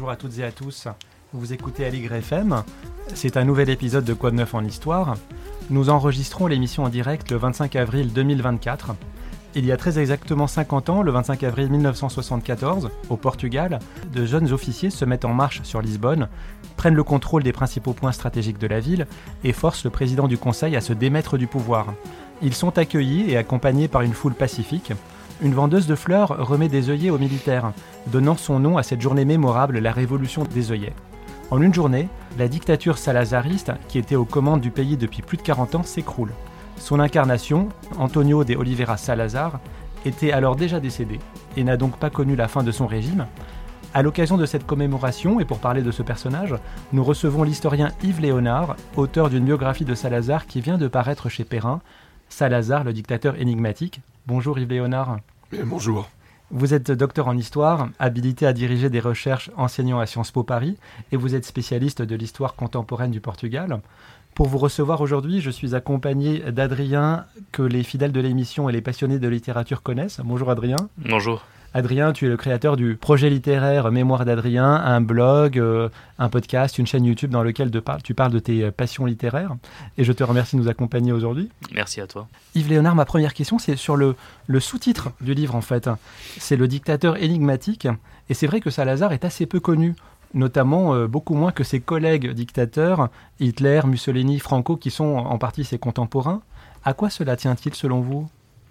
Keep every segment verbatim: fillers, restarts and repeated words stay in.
bonjour à toutes et à tous. Vous écoutez Aligre F M. C'est un nouvel épisode de Quoi de neuf en histoire. Nous enregistrons l'émission en direct le vingt-cinq avril deux mille vingt-quatre. Il y a très exactement cinquante ans, le vingt-cinq avril mille neuf cent soixante-quatorze, au Portugal, de jeunes officiers se mettent en marche sur Lisbonne, prennent le contrôle des principaux points stratégiques de la ville et forcent le président du Conseil à se démettre du pouvoir. Ils sont accueillis et accompagnés par une foule pacifique. Une vendeuse de fleurs remet des œillets aux militaires, donnant son nom à cette journée mémorable, la révolution des œillets. En une journée, la dictature salazariste, qui était aux commandes du pays depuis plus de quarante ans, s'écroule. Son incarnation, Antonio de Oliveira Salazar, était alors déjà décédé et n'a donc pas connu la fin de son régime. À l'occasion de cette commémoration, et pour parler de ce personnage, nous recevons l'historien Yves Léonard, auteur d'une biographie de Salazar qui vient de paraître chez Perrin, Salazar, le dictateur énigmatique. Bonjour Yves Léonard. Bien, bonjour. Vous êtes docteur en histoire, habilité à diriger des recherches enseignant à Sciences Po Paris, et vous êtes spécialiste de l'histoire contemporaine du Portugal. Pour vous recevoir aujourd'hui, je suis accompagné d'Adrien, que les fidèles de l'émission et les passionnés de littérature connaissent. Bonjour Adrien. Bonjour. Adrien, tu es le créateur du projet littéraire Mémoire d'Adrien, un blog, euh, un podcast, une chaîne YouTube dans lequel de par- tu parles de tes passions littéraires. Et je te remercie de nous accompagner aujourd'hui. Merci à toi. Yves Léonard, ma première question, c'est sur le, le sous-titre du livre en fait. C'est le dictateur énigmatique. Et c'est vrai que Salazar est assez peu connu, notamment euh, beaucoup moins que ses collègues dictateurs, Hitler, Mussolini, Franco, qui sont en partie ses contemporains. À quoi cela tient-il selon vous ?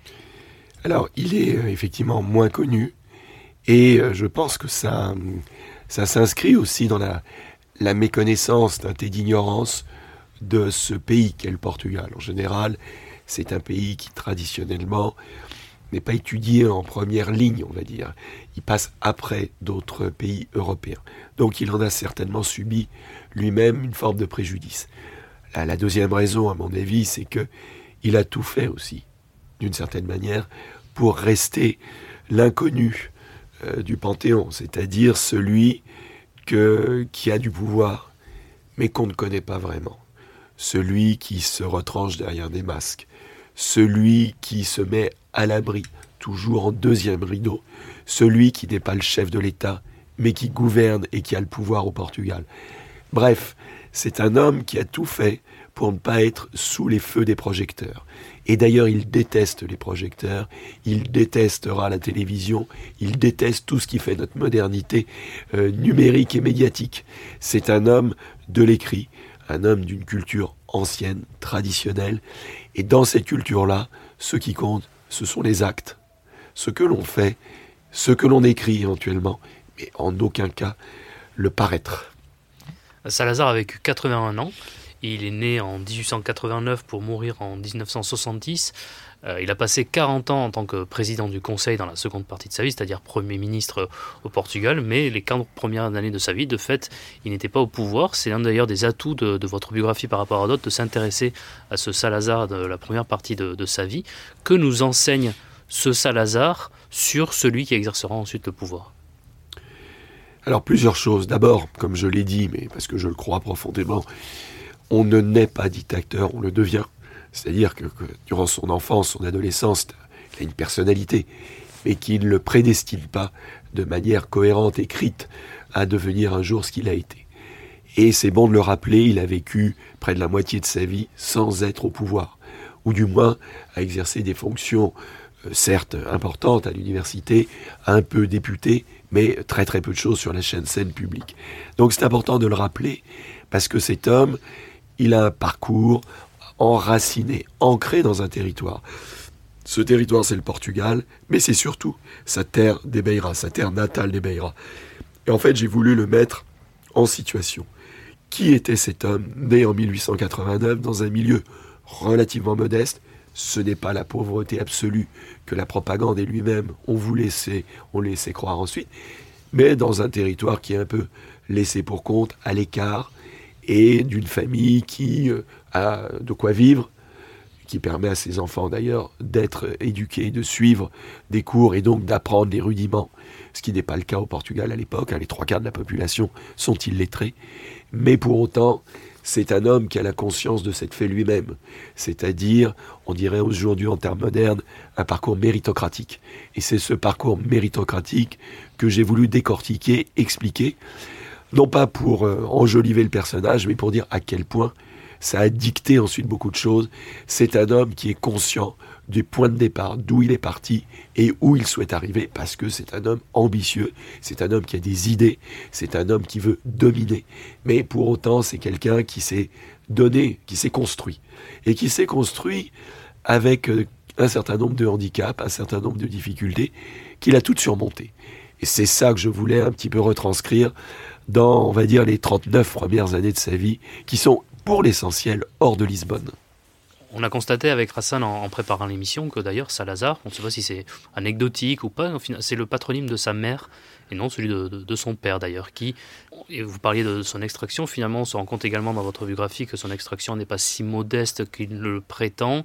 Alors, il est euh, effectivement moins connu, et euh, je pense que ça, ça s'inscrit aussi dans la, la méconnaissance d'un té d'ignorance de ce pays qu'est le Portugal. En général, c'est un pays qui, traditionnellement, n'est pas étudié en première ligne, on va dire. Il passe après d'autres pays européens. Donc, il en a certainement subi lui-même une forme de préjudice. La, la deuxième raison, à mon avis, c'est que il a tout fait aussi, d'une certaine manière, pour rester l'inconnu euh, du Panthéon, c'est-à-dire celui que, qui a du pouvoir, mais qu'on ne connaît pas vraiment. Celui qui se retranche derrière des masques, celui qui se met à l'abri, toujours en deuxième rideau, celui qui n'est pas le chef de l'État, mais qui gouverne et qui a le pouvoir au Portugal. Bref, c'est un homme qui a tout fait pour ne pas être sous les feux des projecteurs. Et d'ailleurs, il déteste les projecteurs, il détestera la télévision, il déteste tout ce qui fait notre modernité euh, numérique et médiatique. C'est un homme de l'écrit, un homme d'une culture ancienne, traditionnelle. Et dans cette culture-là, ce qui compte, ce sont les actes. Ce que l'on fait, ce que l'on écrit éventuellement, mais en aucun cas le paraître. Salazar a vécu quatre-vingt-un ans. Il est né en dix-huit cent quatre-vingt-neuf pour mourir en dix-neuf cent soixante-dix. Euh, il a passé quarante ans en tant que président du Conseil dans la seconde partie de sa vie, c'est-à-dire Premier ministre au Portugal, mais les quarante premières années de sa vie, de fait, il n'était pas au pouvoir. C'est l'un d'ailleurs des atouts de, de votre biographie par rapport à d'autres, de s'intéresser à ce Salazar de la première partie de, de sa vie. Que nous enseigne ce Salazar sur celui qui exercera ensuite le pouvoir ? Alors plusieurs choses. D'abord, comme je l'ai dit, mais parce que je le crois profondément, on ne naît pas dictateur, on le devient. C'est-à-dire que, que durant son enfance, son adolescence, il a une personnalité, mais qui ne le prédestine pas de manière cohérente, écrite, à devenir un jour ce qu'il a été. Et c'est bon de le rappeler, il a vécu près de la moitié de sa vie sans être au pouvoir, ou du moins à exercer des fonctions, euh, certes importantes à l'université, un peu député, mais très très peu de choses sur la chaîne scène publique. Donc c'est important de le rappeler, parce que cet homme, il a un parcours enraciné, ancré dans un territoire. Ce territoire, c'est le Portugal, mais c'est surtout sa terre des Beira, sa terre natale des Beira. Et en fait, j'ai voulu le mettre en situation. Qui était cet homme, né en mille huit cent quatre-vingt-neuf, dans un milieu relativement modeste ? Ce n'est pas la pauvreté absolue que la propagande et lui-même ont voulu laisser, ont laissé croire ensuite, mais dans un territoire qui est un peu laissé pour compte, à l'écart, et d'une famille qui euh, a de quoi vivre, qui permet à ses enfants d'ailleurs d'être éduqués, de suivre des cours et donc d'apprendre des rudiments, ce qui n'est pas le cas au Portugal à l'époque, hein, les trois quarts de la population sont illettrés, mais pour autant, c'est un homme qui a la conscience de cette fait lui-même, c'est-à-dire, on dirait aujourd'hui en termes modernes, un parcours méritocratique. Et c'est ce parcours méritocratique que j'ai voulu décortiquer, expliquer, non pas pour euh, enjoliver le personnage, mais pour dire à quel point ça a dicté ensuite beaucoup de choses. C'est un homme qui est conscient du point de départ, d'où il est parti et où il souhaite arriver, parce que c'est un homme ambitieux, c'est un homme qui a des idées, c'est un homme qui veut dominer, mais pour autant c'est quelqu'un qui s'est donné, qui s'est construit, et qui s'est construit avec un certain nombre de handicaps, un certain nombre de difficultés, qu'il a toutes surmontées. Et c'est ça que je voulais un petit peu retranscrire dans, on va dire, les trente-neuf premières années de sa vie, qui sont pour l'essentiel hors de Lisbonne. On a constaté avec Rassan en, en préparant l'émission que d'ailleurs Salazar, on ne sait pas si c'est anecdotique ou pas, c'est le patronyme de sa mère et non celui de, de, de son père d'ailleurs, qui, et vous parliez de son extraction, finalement on se rend compte également dans votre biographie que son extraction n'est pas si modeste qu'il le prétend.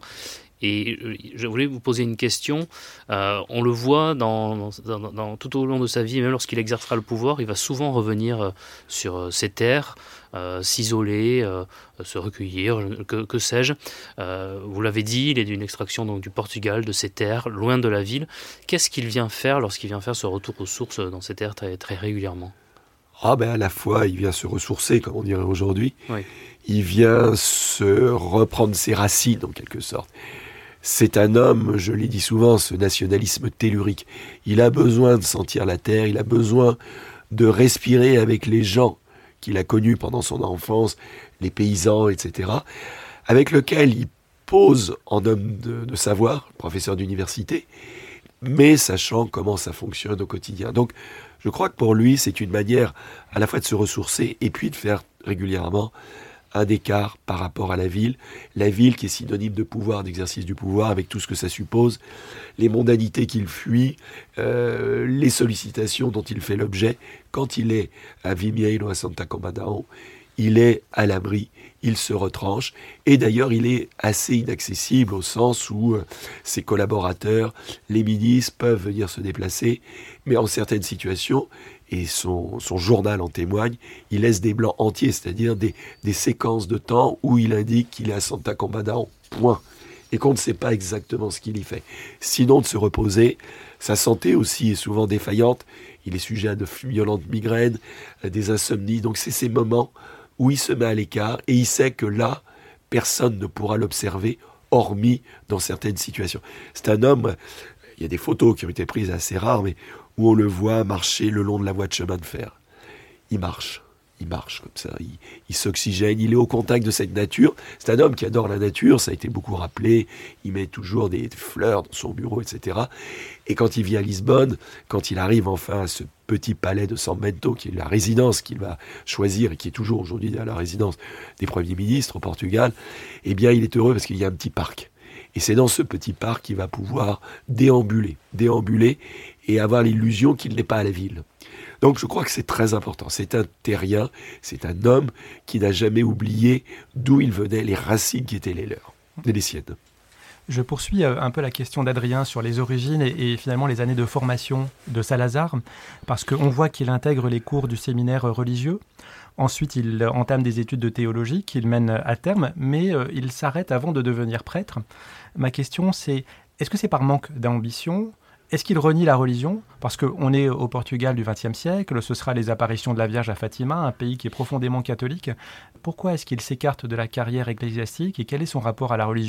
Et je voulais vous poser une question. Euh, on le voit dans, dans, dans, tout au long de sa vie, même lorsqu'il exercera le pouvoir, il va souvent revenir sur ses terres, euh, s'isoler, euh, se recueillir, que, que sais-je. Euh, vous l'avez dit, il est d'une extraction donc, du Portugal, de ses terres, loin de la ville. Qu'est-ce qu'il vient faire lorsqu'il vient faire ce retour aux sources dans ses terres très, très régulièrement ? Ah ben à la fois, il vient se ressourcer, comme on dirait aujourd'hui. Oui. Il vient se reprendre ses racines, en quelque sorte. C'est un homme, je l'ai dit souvent, ce nationalisme tellurique. Il a besoin de sentir la terre, il a besoin de respirer avec les gens qu'il a connus pendant son enfance, les paysans, et cetera, avec lesquels il pose en homme de, de savoir, professeur d'université, mais sachant comment ça fonctionne au quotidien. Donc, je crois que pour lui, c'est une manière à la fois de se ressourcer et puis de faire régulièrement un écart par rapport à la ville. La ville qui est synonyme de pouvoir, d'exercice du pouvoir, avec tout ce que ça suppose, les mondanités qu'il fuit, euh, les sollicitations dont il fait l'objet. Quand il est à Vimieiro, à Santa Combadão, il est à l'abri, il se retranche, et d'ailleurs il est assez inaccessible au sens où euh, ses collaborateurs, les ministres peuvent venir se déplacer, mais en certaines situations, et son, son journal en témoigne, il laisse des blancs entiers, c'est-à-dire des, des séquences de temps où il indique qu'il est à Santa Combadão, point, et qu'on ne sait pas exactement ce qu'il y fait. Sinon de se reposer, sa santé aussi est souvent défaillante, il est sujet à de violentes migraines, à des insomnies, donc c'est ces moments où il se met à l'écart, et il sait que là, personne ne pourra l'observer, hormis dans certaines situations. C'est un homme, il y a des photos qui ont été prises assez rares, mais où on le voit marcher le long de la voie de chemin de fer. Il marche, il marche comme ça, il, il s'oxygène, il est au contact de cette nature. C'est un homme qui adore la nature, ça a été beaucoup rappelé, il met toujours des fleurs dans son bureau, et cetera. Et quand il vient à Lisbonne, quand il arrive enfin à ce petit palais de São Bento, qui est la résidence qu'il va choisir, et qui est toujours aujourd'hui la résidence des premiers ministres au Portugal, eh bien il est heureux parce qu'il y a un petit parc. Et c'est dans ce petit parc qu'il va pouvoir déambuler, déambuler et avoir l'illusion qu'il n'est pas à la ville. Donc je crois que c'est très important. C'est un terrien, c'est un homme qui n'a jamais oublié d'où il venait, les racines qui étaient les leurs, les siennes. Je poursuis un peu la question d'Adrien sur les origines et, et finalement les années de formation de Salazar, parce qu'on voit qu'il intègre les cours du séminaire religieux. Ensuite, il entame des études de théologie qu'il mène à terme, mais euh, il s'arrête avant de devenir prêtre. Ma question, c'est, est-ce que c'est par manque d'ambition ? Est-ce qu'il renie la religion ? Parce qu'on est au Portugal du vingtième siècle, ce sera les apparitions de la Vierge à Fatima, un pays qui est profondément catholique. Pourquoi est-ce qu'il s'écarte de la carrière ecclésiastique et quel est son rapport à la religion ?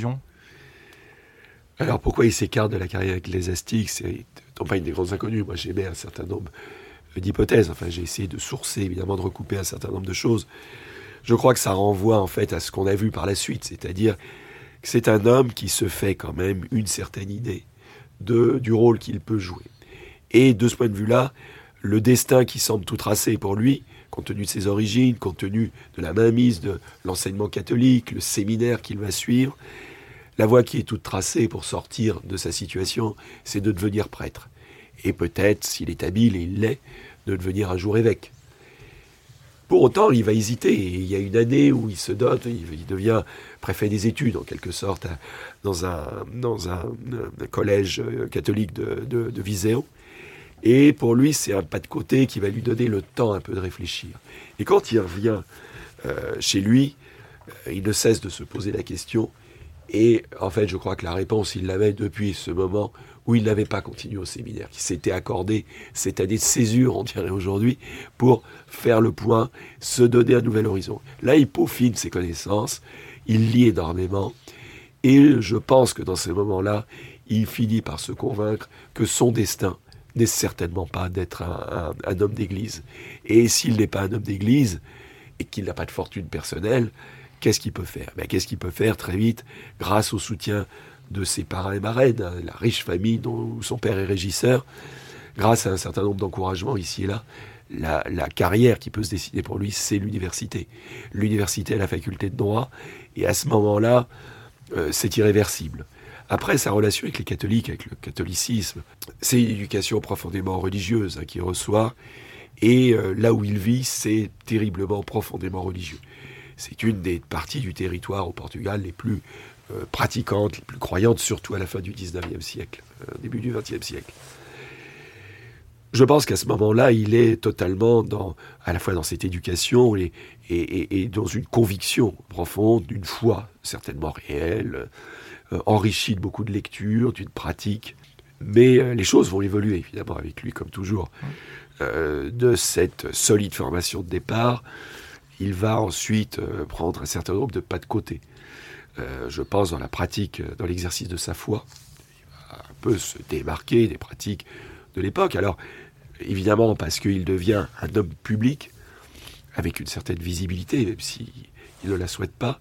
Alors pourquoi il s'écarte de la carrière ecclésiastique ? C'est non pas une des grandes inconnues. Moi j'émets un certain nombre d'hypothèses. Enfin j'ai essayé de sourcer, évidemment de recouper un certain nombre de choses. Je crois que ça renvoie en fait à ce qu'on a vu par la suite, c'est-à-dire que c'est un homme qui se fait quand même une certaine idée de, du rôle qu'il peut jouer. Et de ce point de vue-là, le destin qui semble tout tracé pour lui, compte tenu de ses origines, compte tenu de la mainmise de l'enseignement catholique, le séminaire qu'il va suivre, la voie qui est toute tracée pour sortir de sa situation, c'est de devenir prêtre. Et peut-être, s'il est habile, et il l'est, de devenir un jour évêque. Pour autant, il va hésiter. Et il y a une année où il se dote, il devient préfet des études, en quelque sorte, dans un, dans un, un collège catholique de, de, de Viseu. Et pour lui, c'est un pas de côté qui va lui donner le temps un peu de réfléchir. Et quand il revient euh, chez lui, euh, il ne cesse de se poser la question, Et en fait, je crois que la réponse, il l'avait depuis ce moment où il n'avait pas continué au séminaire, qui s'était accordé cette année de césure, on dirait aujourd'hui, pour faire le point, se donner un nouvel horizon. Là, il peaufine ses connaissances, il lit énormément, et je pense que dans ces moments-là, il finit par se convaincre que son destin n'est certainement pas d'être un, un, un homme d'église. Et s'il n'est pas un homme d'église, et qu'il n'a pas de fortune personnelle, qu'est-ce qu'il peut faire ? Ben, qu'est-ce qu'il peut faire très vite, grâce au soutien de ses parrains et marraines, hein, la riche famille dont son père est régisseur, grâce à un certain nombre d'encouragements ici et là, la, la carrière qui peut se dessiner pour lui, c'est l'université. L'université à la faculté de droit, et à ce moment-là, euh, c'est irréversible. Après, sa relation avec les catholiques, avec le catholicisme, c'est une éducation profondément religieuse hein, qu'il reçoit, et euh, là où il vit, c'est terriblement, profondément religieux. C'est une des parties du territoire au Portugal les plus euh, pratiquantes, les plus croyantes, surtout à la fin du dix-neuvième siècle, euh, début du vingtième siècle. Je pense qu'à ce moment-là, il est totalement dans, à la fois dans cette éducation et, et, et, et dans une conviction profonde, d'une foi certainement réelle, euh, enrichie de beaucoup de lectures, d'une pratique. Mais euh, les choses vont évoluer, évidemment, avec lui, comme toujours. Euh, de cette solide formation de départ, il va ensuite euh, prendre un certain nombre de pas de côté. Euh, je pense dans la pratique, dans l'exercice de sa foi. Il va un peu se démarquer des pratiques de l'époque. Alors, évidemment, parce qu'il devient un homme public, avec une certaine visibilité, même s'il ne la souhaite pas.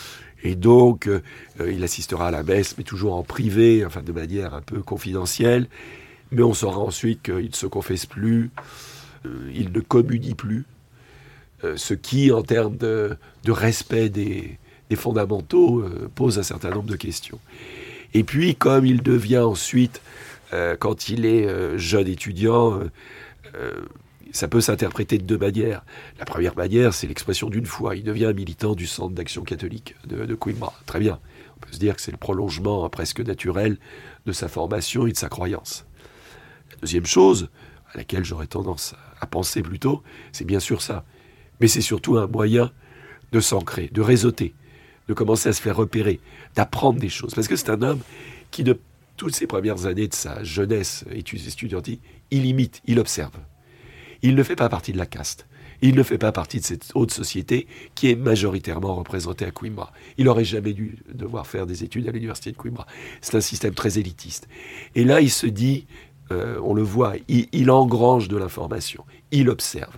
Et donc, euh, il assistera à la messe, mais toujours en privé, enfin de manière un peu confidentielle. Mais on saura ensuite qu'il ne se confesse plus, euh, il ne communie plus. Euh, ce qui, en termes de, de respect des, des fondamentaux, euh, pose un certain nombre de questions. Et puis, comme il devient ensuite, euh, quand il est euh, jeune étudiant, euh, euh, ça peut s'interpréter de deux manières. La première manière, c'est l'expression d'une foi. Il devient un militant du Centre d'action catholique de, de Coimbra. Très bien. On peut se dire que c'est le prolongement hein, presque naturel de sa formation et de sa croyance. La deuxième chose, à laquelle j'aurais tendance à penser plutôt, c'est bien sûr ça. Mais c'est surtout un moyen de s'ancrer, de réseauter, de commencer à se faire repérer, d'apprendre des choses. Parce que c'est un homme qui, de toutes ses premières années de sa jeunesse étudiantine, il imite, il observe. Il ne fait pas partie de la caste. Il ne fait pas partie de cette haute société qui est majoritairement représentée à Coimbra. Il n'aurait jamais dû devoir faire des études à l'université de Coimbra. C'est un système très élitiste. Et là, il se dit, euh, on le voit, il, il engrange de l'information, il observe.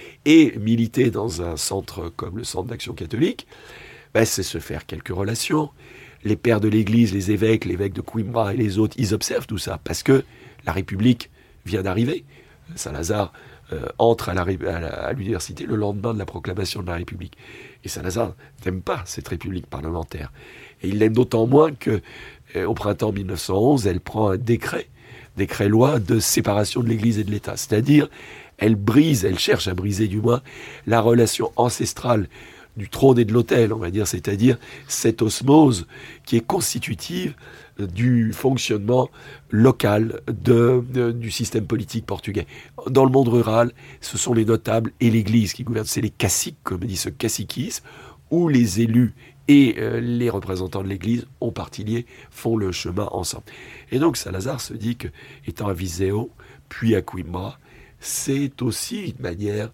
Et militer dans un centre comme le Centre d'Action Catholique, ben, c'est se faire quelques relations. Les pères de l'Église, les évêques, l'évêque de Coimbra et les autres, ils observent tout ça parce que la République vient d'arriver. Saint-Lazare euh, entre à, la, à, la, à l'université le lendemain de la proclamation de la République. Et Saint-Lazare n'aime pas cette République parlementaire. Et il l'aime d'autant moins que, euh, au printemps mille neuf cent onze, elle prend un décret, décret-loi de séparation de l'Église et de l'État. C'est-à-dire, elle brise, elle cherche à briser du moins la relation ancestrale du trône et de l'autel, on va dire, c'est-à-dire cette osmose qui est constitutive du fonctionnement local de, de, du système politique portugais. Dans le monde rural, ce sont les notables et l'Église qui gouvernent. C'est les caciques, comme dit ce caciquisme, où les élus et euh, les représentants de l'Église, en partie liés, font le chemin ensemble. Et donc Salazar se dit que, étant à Viseu, puis à Coimbra, c'est aussi une manière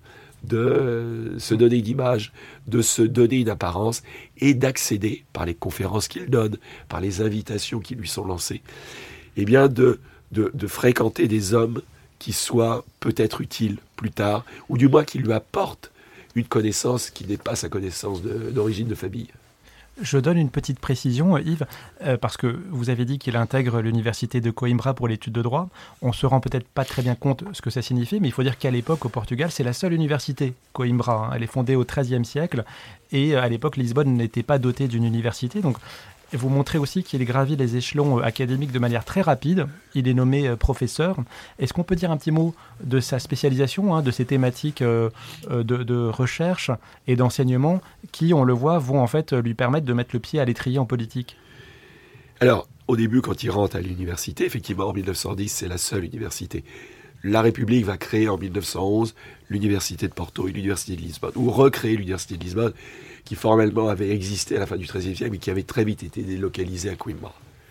de se donner une image, de se donner une apparence et d'accéder, par les conférences qu'il donne, par les invitations qui lui sont lancées, eh bien de, de, de fréquenter des hommes qui soient peut-être utiles plus tard, ou du moins qui lui apportent une connaissance qui n'est pas sa connaissance de, d'origine de famille. Je donne une petite précision, Yves, euh, parce que vous avez dit qu'il intègre l'université de Coimbra pour l'étude de droit. On ne se rend peut-être pas très bien compte ce que ça signifie, mais il faut dire qu'à l'époque, au Portugal, c'est la seule université, Coimbra. Hein. Elle est fondée au treizième siècle, et à l'époque, Lisbonne n'était pas dotée d'une université. Donc, vous montrez aussi qu'il gravit les échelons académiques de manière très rapide. Il est nommé euh, professeur. Est-ce qu'on peut dire un petit mot de sa spécialisation, hein, de ses thématiques euh, de, de recherche et d'enseignement qui, on le voit, vont en fait lui permettre de mettre le pied à l'étrier en politique? Alors, au début, quand il rentre à l'université, effectivement, en mille neuf cent dix, c'est la seule université. la République va créer en mille neuf cent onze l'université de Porto et l'université de Lisbonne, ou recréer l'université de Lisbonne, qui formellement avait existé à la fin du treizième siècle, mais qui avait très vite été délocalisée à Coimbra.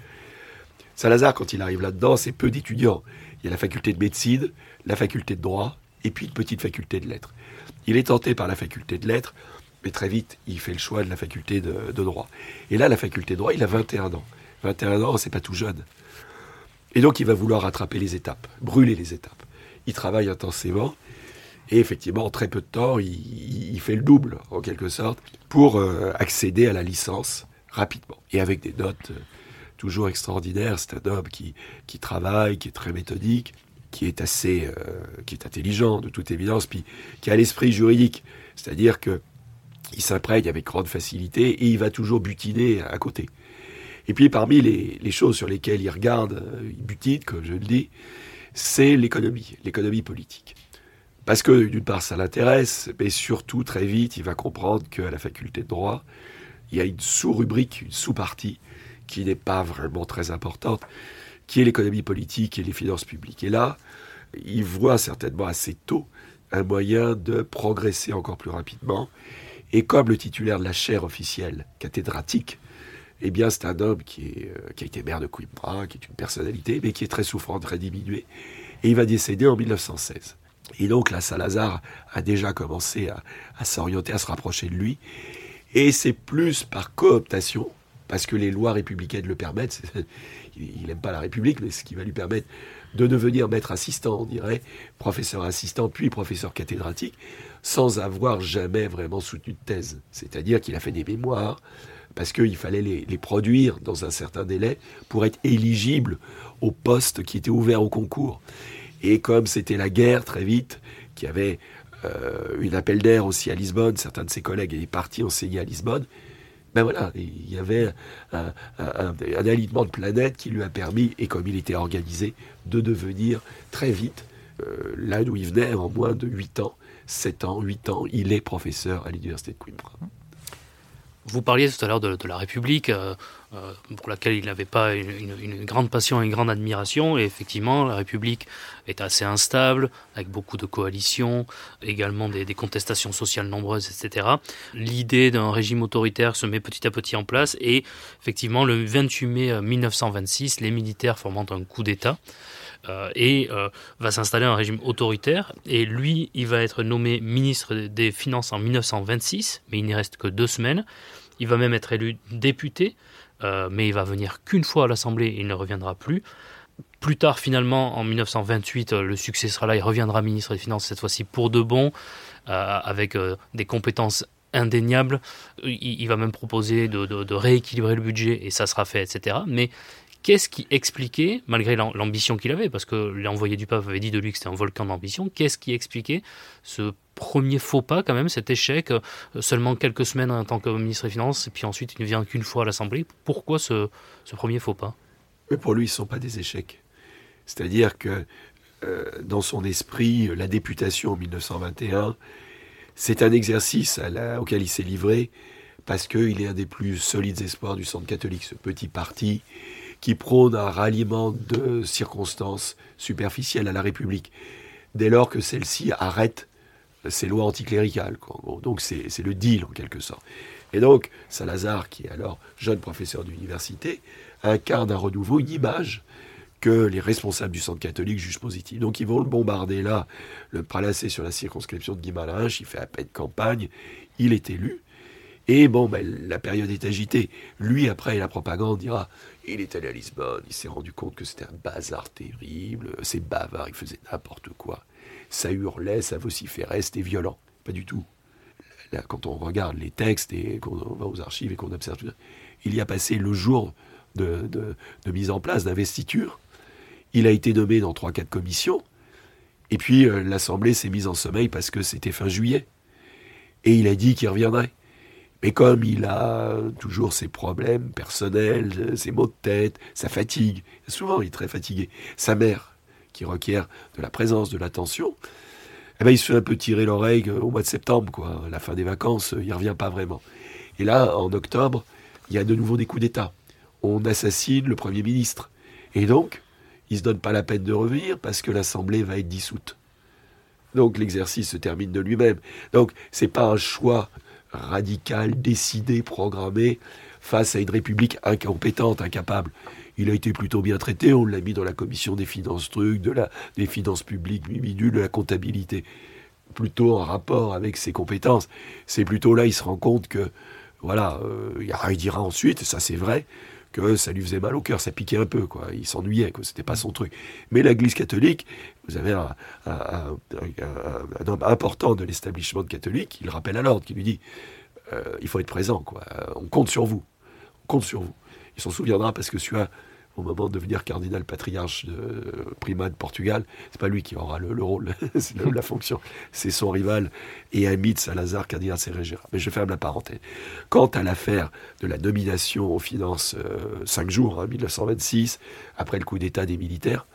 Salazar, quand il arrive là-dedans, c'est peu d'étudiants. Il y a la faculté de médecine, la faculté de droit, et puis une petite faculté de lettres. Il est tenté par la faculté de lettres, mais très vite, il fait le choix de la faculté de, de droit. Et là, la faculté de droit, il a vingt et un ans. vingt et un ans, c'est pas tout jeune. Et donc, il va vouloir rattraper les étapes, brûler les étapes. Il travaille intensément, et effectivement, en très peu de temps, il, il fait le double, en quelque sorte, pour euh, accéder à la licence rapidement, et avec des notes euh, toujours extraordinaires. C'est un homme qui, qui travaille, qui est très méthodique, qui est assez, euh, qui est intelligent, de toute évidence, puis qui a l'esprit juridique, c'est-à-dire que il s'imprègne avec grande facilité, et il va toujours butiner à côté. Et puis, parmi les, les choses sur lesquelles il regarde, euh, il butine, comme je le dis, c'est l'économie, l'économie politique. Parce que, d'une part, ça l'intéresse, mais surtout, très vite, il va comprendre qu'à la faculté de droit, il y a une sous-rubrique, une sous-partie, qui n'est pas vraiment très importante, qui est l'économie politique et les finances publiques. Et là, il voit certainement assez tôt un moyen de progresser encore plus rapidement. Et comme le titulaire de la chaire officielle cathédratique, eh bien, c'est un homme qui, est, euh, qui a été maire de Coimbra, qui est une personnalité, mais qui est très souffrant, très diminué. Et il va décéder en mille neuf cent seize. Et donc, là, Salazar a déjà commencé à, à s'orienter, à se rapprocher de lui. Et c'est plus par cooptation, parce que les lois républicaines le permettent. Il n'aime pas la République, mais ce qui va lui permettre de devenir maître assistant, on dirait, professeur assistant, puis professeur cathédratique, sans avoir jamais vraiment soutenu de thèse. C'est-à-dire qu'il a fait des mémoires, parce qu'il fallait les, les produire dans un certain délai pour être éligible au poste qui était ouvert au concours. Et comme c'était la guerre, très vite, qu'il y avait euh, une appel d'air aussi à Lisbonne, certains de ses collègues étaient partis enseigner à Lisbonne, ben voilà, il y avait un, un, un, un alignement de planètes qui lui a permis, et comme il était organisé, de devenir très vite, euh, là d'où il venait, en moins de huit ans, sept ans, huit ans, il est professeur à l'université de Coimbra. Vous parliez tout à l'heure de, de la République, euh, euh, pour laquelle il n'avait pas une, une, une grande passion et une grande admiration. Et effectivement, la République est assez instable, avec beaucoup de coalitions, également des, des contestations sociales nombreuses, et cetera. L'idée d'un régime autoritaire se met petit à petit en place. Et effectivement, le vingt-huit mai mille neuf cent vingt-six, les militaires formant un coup d'État, Euh, et euh, va s'installer un régime autoritaire. Et lui, il va être nommé ministre des Finances en mille neuf cent vingt-six, mais il n'y reste que deux semaines. Il va même être élu député, euh, mais il va venir qu'une fois à l'Assemblée et il ne reviendra plus. Plus tard, finalement, en mille neuf cent vingt-huit, le succès sera là, il reviendra ministre des Finances, cette fois-ci pour de bon, euh, avec euh, des compétences indéniables. Il, il va même proposer de, de, de rééquilibrer le budget, et ça sera fait, et cetera. Mais qu'est-ce qui expliquait, malgré l'ambition qu'il avait, parce que l'envoyé du pape avait dit de lui que c'était un volcan d'ambition, qu'est-ce qui expliquait ce premier faux pas quand même, cet échec, seulement quelques semaines en tant que ministre des Finances, et puis ensuite il ne vient qu'une fois à l'Assemblée? Pourquoi ce, ce premier faux pas? Mais pour lui, ce ne sont pas des échecs. C'est-à-dire que euh, dans son esprit, la députation en mille neuf cent vingt et un, c'est un exercice à la, auquel il s'est livré, parce qu'il est un des plus solides espoirs du centre catholique, ce petit parti qui prône un ralliement de circonstances superficielles à la République, dès lors que celle-ci arrête ses lois anticléricales, quoi, en gros. Donc c'est, c'est le deal, en quelque sorte. Et donc, Salazar, qui est alors jeune professeur d'université, incarne un renouveau, une image que les responsables du centre catholique jugent positive. Donc ils vont le bombarder là, le prélasser sur la circonscription de Guimarães, il fait à peine campagne, il est élu. Et bon, ben, la période est agitée. Lui, après, la propagande dira, il est allé à Lisbonne, il s'est rendu compte que c'était un bazar terrible, c'est bavard, il faisait n'importe quoi. Ça hurlait, ça vociférait, c'était violent. Pas du tout. Là, quand on regarde les textes et qu'on va aux archives et qu'on observe tout ça, il y a passé le jour de, de, de mise en place d'investiture. Il a été nommé dans trois quatre commissions. Et puis, euh, l'Assemblée s'est mise en sommeil parce que c'était fin juillet. Et il a dit qu'il reviendrait. Mais comme il a toujours ses problèmes personnels, ses maux de tête, sa fatigue, souvent il est très fatigué, sa mère qui requiert de la présence, de l'attention, eh ben il se fait un peu tirer l'oreille au mois de septembre, quoi. À la fin des vacances, il ne revient pas vraiment. Et là, en octobre, il y a de nouveau des coups d'État. On assassine le Premier ministre. Et donc, il ne se donne pas la peine de revenir parce que l'Assemblée va être dissoute. Donc l'exercice se termine de lui-même. Donc ce n'est pas un choix radical, décidé, programmé, face à une République incompétente, incapable. Il a été plutôt bien traité, on l'a mis dans la commission des finances trucs, de la, des finances publiques, bidule, de la comptabilité. Plutôt en rapport avec ses compétences. C'est plutôt là, il se rend compte que, voilà, euh, il dira ensuite, ça c'est vrai, que ça lui faisait mal au cœur, ça piquait un peu, quoi. Il s'ennuyait, quoi. C'était pas son truc. Mais l'Église catholique, vous avez un, un, un, un, un homme important de l'établissement catholique, il le rappelle à l'ordre, qui lui dit euh, il faut être présent, quoi. On compte sur vous. On compte sur vous. Il s'en souviendra parce que celui-là, au moment de devenir cardinal patriarche de primat de Portugal, c'est pas lui qui aura le, le rôle, c'est la, la fonction. C'est son rival et ami de Salazar, cardinal Cerejeira. Mais je ferme la parenthèse. Quant à l'affaire de la nomination aux finances, euh, cinq jours, hein, mille neuf cent vingt-six, après le coup d'État des militaires,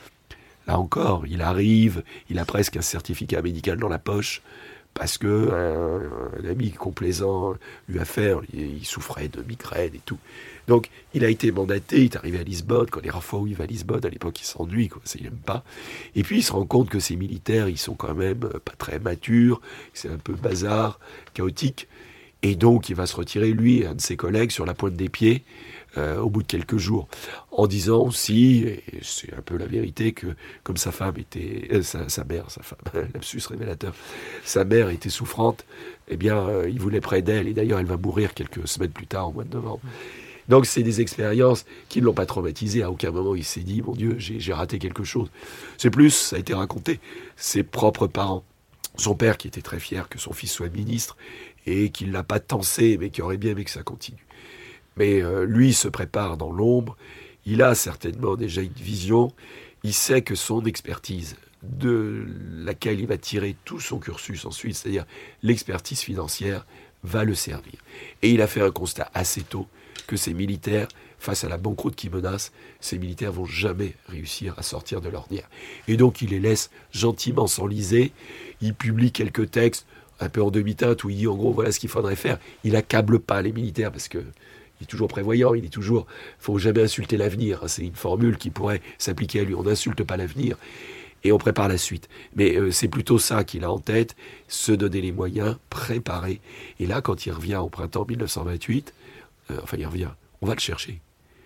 là encore, il arrive, il a presque un certificat médical dans la poche, parce que euh, un ami complaisant lui a fait, il, il souffrait de migraine et tout. Donc, il a été mandaté, il est arrivé à Lisbonne, quand les rares fois où il va à Lisbonne, à l'époque, il s'ennuie, quoi, ça, il n'aime pas. Et puis, il se rend compte que ces militaires, ils sont quand même pas très matures, c'est un peu bazar, chaotique. Et donc, il va se retirer, lui et un de ses collègues, sur la pointe des pieds, euh, au bout de quelques jours, en disant aussi, et c'est un peu la vérité, que comme sa femme était, euh, sa, sa mère, sa femme, lapsus révélateur, sa mère était souffrante, eh bien, euh, il voulait près d'elle, et d'ailleurs, elle va mourir quelques semaines plus tard, au mois de novembre. Donc, c'est des expériences qui ne l'ont pas traumatisé. À aucun moment, il s'est dit, mon Dieu, j'ai, j'ai raté quelque chose. C'est plus, ça a été raconté, ses propres parents. Son père, qui était très fier que son fils soit ministre, et qui ne l'a pas tancé, mais qui aurait bien aimé que ça continue. Mais euh, lui, il se prépare dans l'ombre. Il a certainement déjà une vision. Il sait que son expertise, de laquelle il va tirer tout son cursus ensuite, c'est-à-dire l'expertise financière, va le servir. Et il a fait un constat assez tôt que ces militaires, face à la banqueroute qui menace, ces militaires vont jamais réussir à sortir de l'ornière. Et donc il les laisse gentiment s'enliser. Il publie quelques textes un peu en demi-teinte où il dit en gros voilà ce qu'il faudrait faire. Il accable pas les militaires parce que il est toujours prévoyant, il est toujours faut jamais insulter l'avenir. C'est une formule qui pourrait s'appliquer à lui. On n'insulte pas l'avenir et on prépare la suite. Mais euh, c'est plutôt ça qu'il a en tête, se donner les moyens, préparer. Et là, quand il revient au printemps mille neuf cent vingt-huit, euh, enfin il revient, on va le chercher.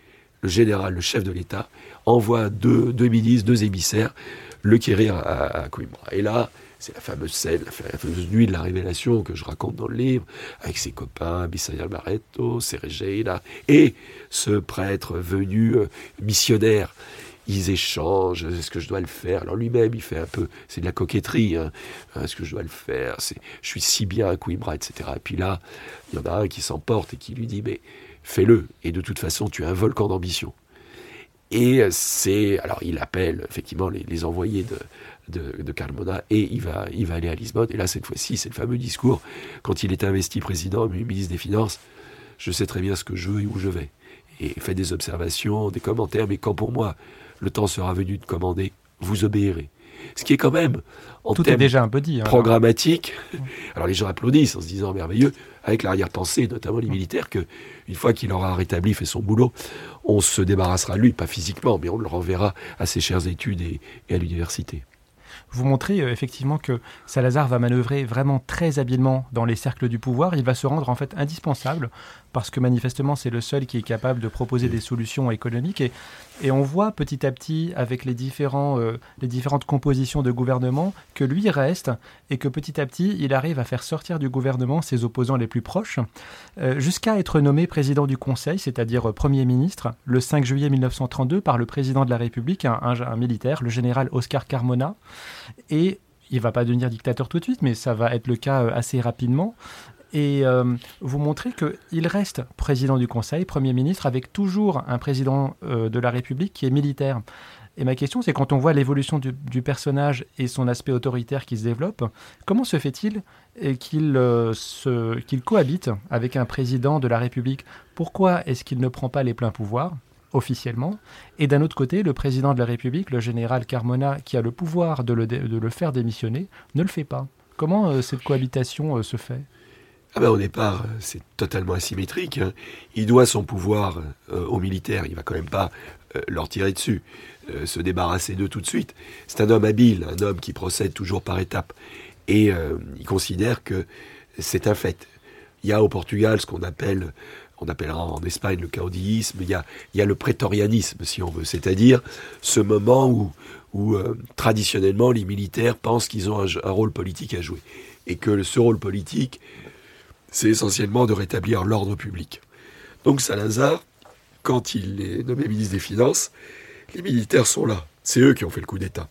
Le général, le chef de l'État, envoie deux, deux ministres, deux émissaires, le quérir à, à Coimbra. Et là, c'est la fameuse scène, la fameuse nuit de la révélation que je raconte dans le livre, avec ses copains, Bissayer Barreto, Cerejeira, et ce prêtre venu euh, missionnaire. Ils échangent, est-ce que je dois le faire? Alors lui-même, il fait un peu, c'est de la coquetterie, hein. Est-ce que je dois le faire? C'est, je suis si bien à Coimbra, et cetera. Et puis là, il y en a un qui s'emporte et qui lui dit, mais fais-le, et de toute façon, tu as un volcan d'ambition. Et c'est, alors il appelle effectivement les, les envoyés de, de, de Carmona, et il va, il va aller à Lisbonne. Et là, cette fois-ci, c'est le fameux discours, quand il est investi président, ministre des Finances, je sais très bien ce que je veux et où je vais. Et il fait des observations, des commentaires, mais quand pour moi, le temps sera venu de commander, vous obéirez. Ce qui est quand même, en Tout est déjà un peu dit, hein, programmatique, alors les gens applaudissent en se disant merveilleux, avec l'arrière-pensée, notamment les militaires, que une fois qu'il aura rétabli, fait son boulot, on se débarrassera de lui, pas physiquement, mais on le renverra à ses chères études et, et à l'université. Vous montrez euh, effectivement que Salazar va manœuvrer vraiment très habilement dans les cercles du pouvoir. Il va se rendre en fait indispensable parce que manifestement c'est le seul qui est capable de proposer des solutions économiques. Et, et on voit petit à petit avec les, différents, euh, les différentes compositions de gouvernement que lui reste et que petit à petit il arrive à faire sortir du gouvernement ses opposants les plus proches euh, jusqu'à être nommé président du Conseil, c'est-à-dire euh, Premier ministre, le cinq juillet mille neuf cent trente-deux par le président de la République, un, un, un militaire, le général Oscar Carmona. Et il ne va pas devenir dictateur tout de suite, mais ça va être le cas assez rapidement. Et euh, vous montrez qu'il reste président du Conseil, Premier ministre, avec toujours un président euh, de la République qui est militaire. Et ma question, c'est quand on voit l'évolution du, du personnage et son aspect autoritaire qui se développe, comment se fait-il qu'il, euh, se, qu'il cohabite avec un président de la République? Pourquoi est-ce qu'il ne prend pas les pleins pouvoirs officiellement, et d'un autre côté, le président de la République, le général Carmona, qui a le pouvoir de le, dé- de le faire démissionner, ne le fait pas. Comment euh, cette cohabitation euh, se fait? Ah ben, au départ, c'est totalement asymétrique. Hein. Il doit son pouvoir euh, aux militaires. Il ne va quand même pas euh, leur tirer dessus, euh, se débarrasser d'eux tout de suite. C'est un homme habile, un homme qui procède toujours par étapes. Et euh, il considère que c'est un fait. Il y a au Portugal ce qu'on appelle, on appellera en Espagne le caudillisme, il y a, il y a le prétorianisme, si on veut. C'est-à-dire ce moment où, où euh, traditionnellement, les militaires pensent qu'ils ont un, un rôle politique à jouer. Et que ce rôle politique, c'est essentiellement de rétablir l'ordre public. Donc Salazar, quand il est nommé ministre des Finances, les militaires sont là. C'est eux qui ont fait le coup d'État.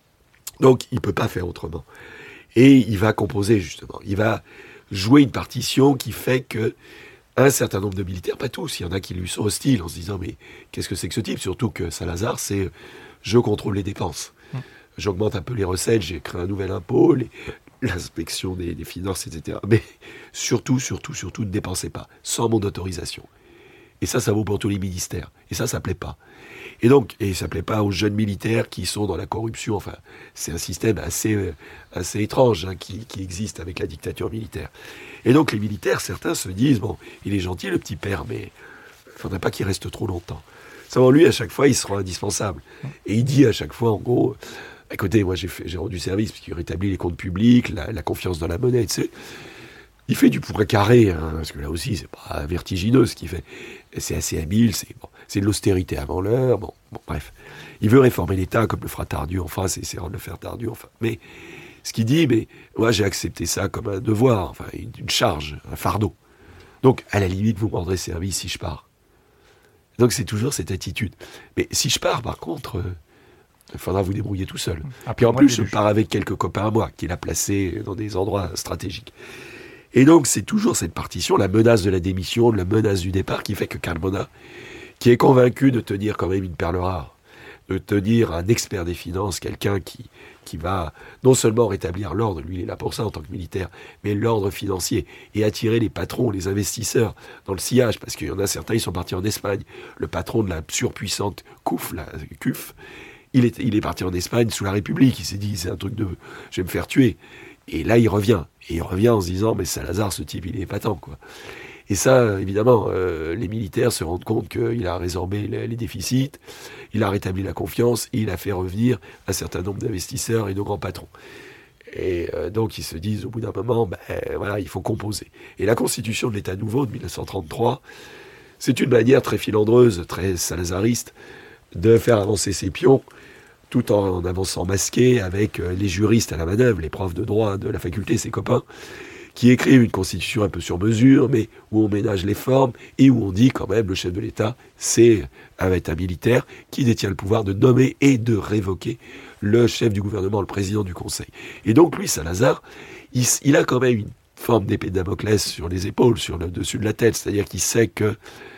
Donc il ne peut pas faire autrement. Et il va composer, justement. Il va jouer une partition qui fait que un certain nombre de militaires, pas tous, il y en a qui lui sont hostiles en se disant « mais qu'est-ce que c'est que ce type ?» Surtout que Salazar, c'est « je contrôle les dépenses. J'augmente un peu les recettes, j'ai créé un nouvel impôt, les, l'inspection des, des finances, et cetera. Mais surtout, surtout, surtout, ne dépensez pas, sans mon autorisation. » Et ça, ça vaut pour tous les ministères. Et ça, ça ne plaît pas. Et donc, et ça ne plaît pas aux jeunes militaires qui sont dans la corruption. Enfin, c'est un système assez, assez étrange hein, qui, qui existe avec la dictature militaire. Et donc, les militaires, certains se disent, bon, il est gentil, le petit père, mais il ne faudrait pas qu'il reste trop longtemps. Seulement, lui, à chaque fois, il sera indispensable. Et il dit à chaque fois, en gros, écoutez, moi, j'ai, fait, j'ai rendu service, parce qu'il rétablit les comptes publics, la, la confiance dans la monnaie, tu sais. Il fait du point carré, hein, parce que là aussi, c'est pas vertigineux ce qu'il fait. C'est assez habile, c'est, bon, c'est de l'austérité avant l'heure, bon, bon, bref. Il veut réformer l'État comme le fera Tardieu, enfin, c'est essayant de le faire Tardieu, enfin. Mais ce qu'il dit, mais moi, j'ai accepté ça comme un devoir, enfin, une, une charge, un fardeau. Donc, à la limite, vous me rendrez service si je pars. Donc, c'est toujours cette attitude. Mais si je pars, par contre, euh, il faudra vous débrouiller tout seul. Après, Puis en plus, je pars avec quelques copains à moi, qu'il a placés dans des endroits stratégiques. Et donc, c'est toujours cette partition, la menace de la démission, la menace du départ, qui fait que Carmona, qui est convaincu de tenir quand même une perle rare, de tenir un expert des finances, quelqu'un qui, qui va non seulement rétablir l'ordre, lui il est là pour ça en tant que militaire, mais l'ordre financier, et attirer les patrons, les investisseurs dans le sillage, parce qu'il y en a certains, ils sont partis en Espagne. Le patron de la surpuissante C U F, la C U F, il est, il est parti en Espagne sous la République, il s'est dit, c'est un truc de... je vais me faire tuer. Et là, il revient. Et il revient en se disant, mais Salazar, ce type, il est épatant, quoi. Et ça, évidemment, euh, les militaires se rendent compte qu'il a résorbé les, les déficits, il a rétabli la confiance, et il a fait revenir un certain nombre d'investisseurs et de grands patrons. Et euh, donc, ils se disent, au bout d'un moment, ben voilà, il faut composer. Et la constitution de l'État nouveau de dix-neuf cent trente-trois, c'est une manière très filandreuse, très salazariste, de faire avancer ses pions, tout en avançant masqué avec les juristes à la manœuvre, les profs de droit de la faculté, ses copains, qui écrivent une constitution un peu sur mesure, mais où on ménage les formes et où on dit quand même le chef de l'État, c'est un État militaire qui détient le pouvoir de nommer et de révoquer le chef du gouvernement, le président du Conseil. Et donc lui, Salazar, il, il a quand même une forme d'épée de Damoclès sur les épaules, sur le dessus de la tête, c'est-à-dire qu'il sait que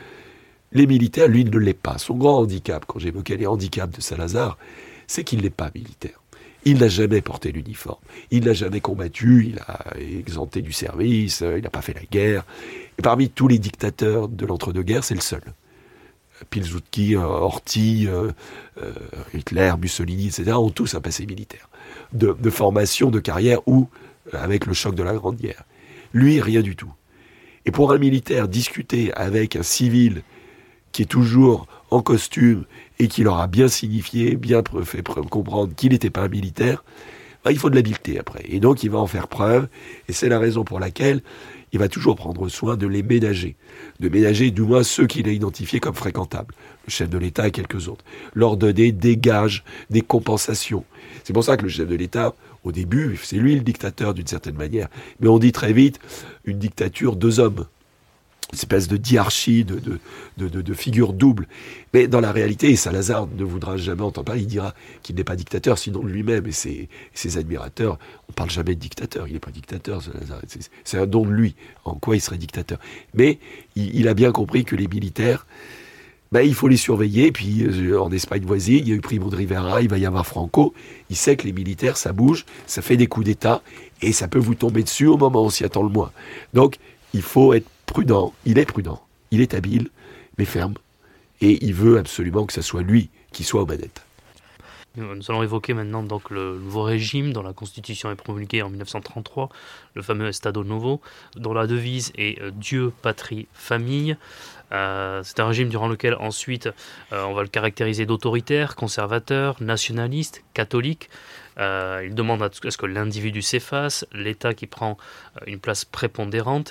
les militaires, lui, ne l'est pas. Son grand handicap, quand j'évoquais les handicaps de Salazar, c'est qu'il n'est pas militaire. Il n'a jamais porté l'uniforme. Il n'a jamais combattu, il a exempté du service, il n'a pas fait la guerre. Et parmi tous les dictateurs de l'entre-deux-guerres, c'est le seul. Pilsudski, Horthy, euh, euh, Hitler, Mussolini, et cetera ont tous un passé militaire. De, de formation, de carrière ou avec le choc de la Grande Guerre. Lui, rien du tout. Et pour un militaire, discuter avec un civil qui est toujours en costume et qui leur a bien signifié, bien fait comprendre qu'il n'était pas un militaire, ben, il faut de l'habileté après. Et donc il va en faire preuve, et c'est la raison pour laquelle il va toujours prendre soin de les ménager. De ménager du moins ceux qu'il a identifiés comme fréquentables, le chef de l'État et quelques autres. Leur donner des gages, des compensations. C'est pour ça que le chef de l'État, au début, c'est lui le dictateur d'une certaine manière. Mais on dit très vite, une dictature, deux hommes. Une espèce de diarchie, de, de, de, de, de figure double. Mais dans la réalité, et Salazar ne voudra jamais entendre parler, il dira qu'il n'est pas dictateur, sinon de lui-même et ses, ses admirateurs, on ne parle jamais de dictateur, il n'est pas dictateur, Salazar, c'est, c'est un don de lui, en quoi il serait dictateur. Mais il, il a bien compris que les militaires, ben, il faut les surveiller, puis euh, en Espagne voisine, il y a eu Primo de Rivera, il va y avoir Franco, il sait que les militaires, ça bouge, ça fait des coups d'État, et ça peut vous tomber dessus au moment où on s'y attend le moins. Donc, il faut être prudent, il est prudent, il est habile, mais ferme, et il veut absolument que ce soit lui qui soit aux manettes. Nous allons évoquer maintenant donc le nouveau régime dont la constitution est promulguée en dix-neuf cent trente-trois, le fameux Estado Novo, dont la devise est euh, Dieu, patrie, famille. Euh, c'est un régime durant lequel ensuite euh, on va le caractériser d'autoritaire, conservateur, nationaliste, catholique. Euh, il demande à ce que l'individu s'efface, l'État qui prend euh, une place prépondérante,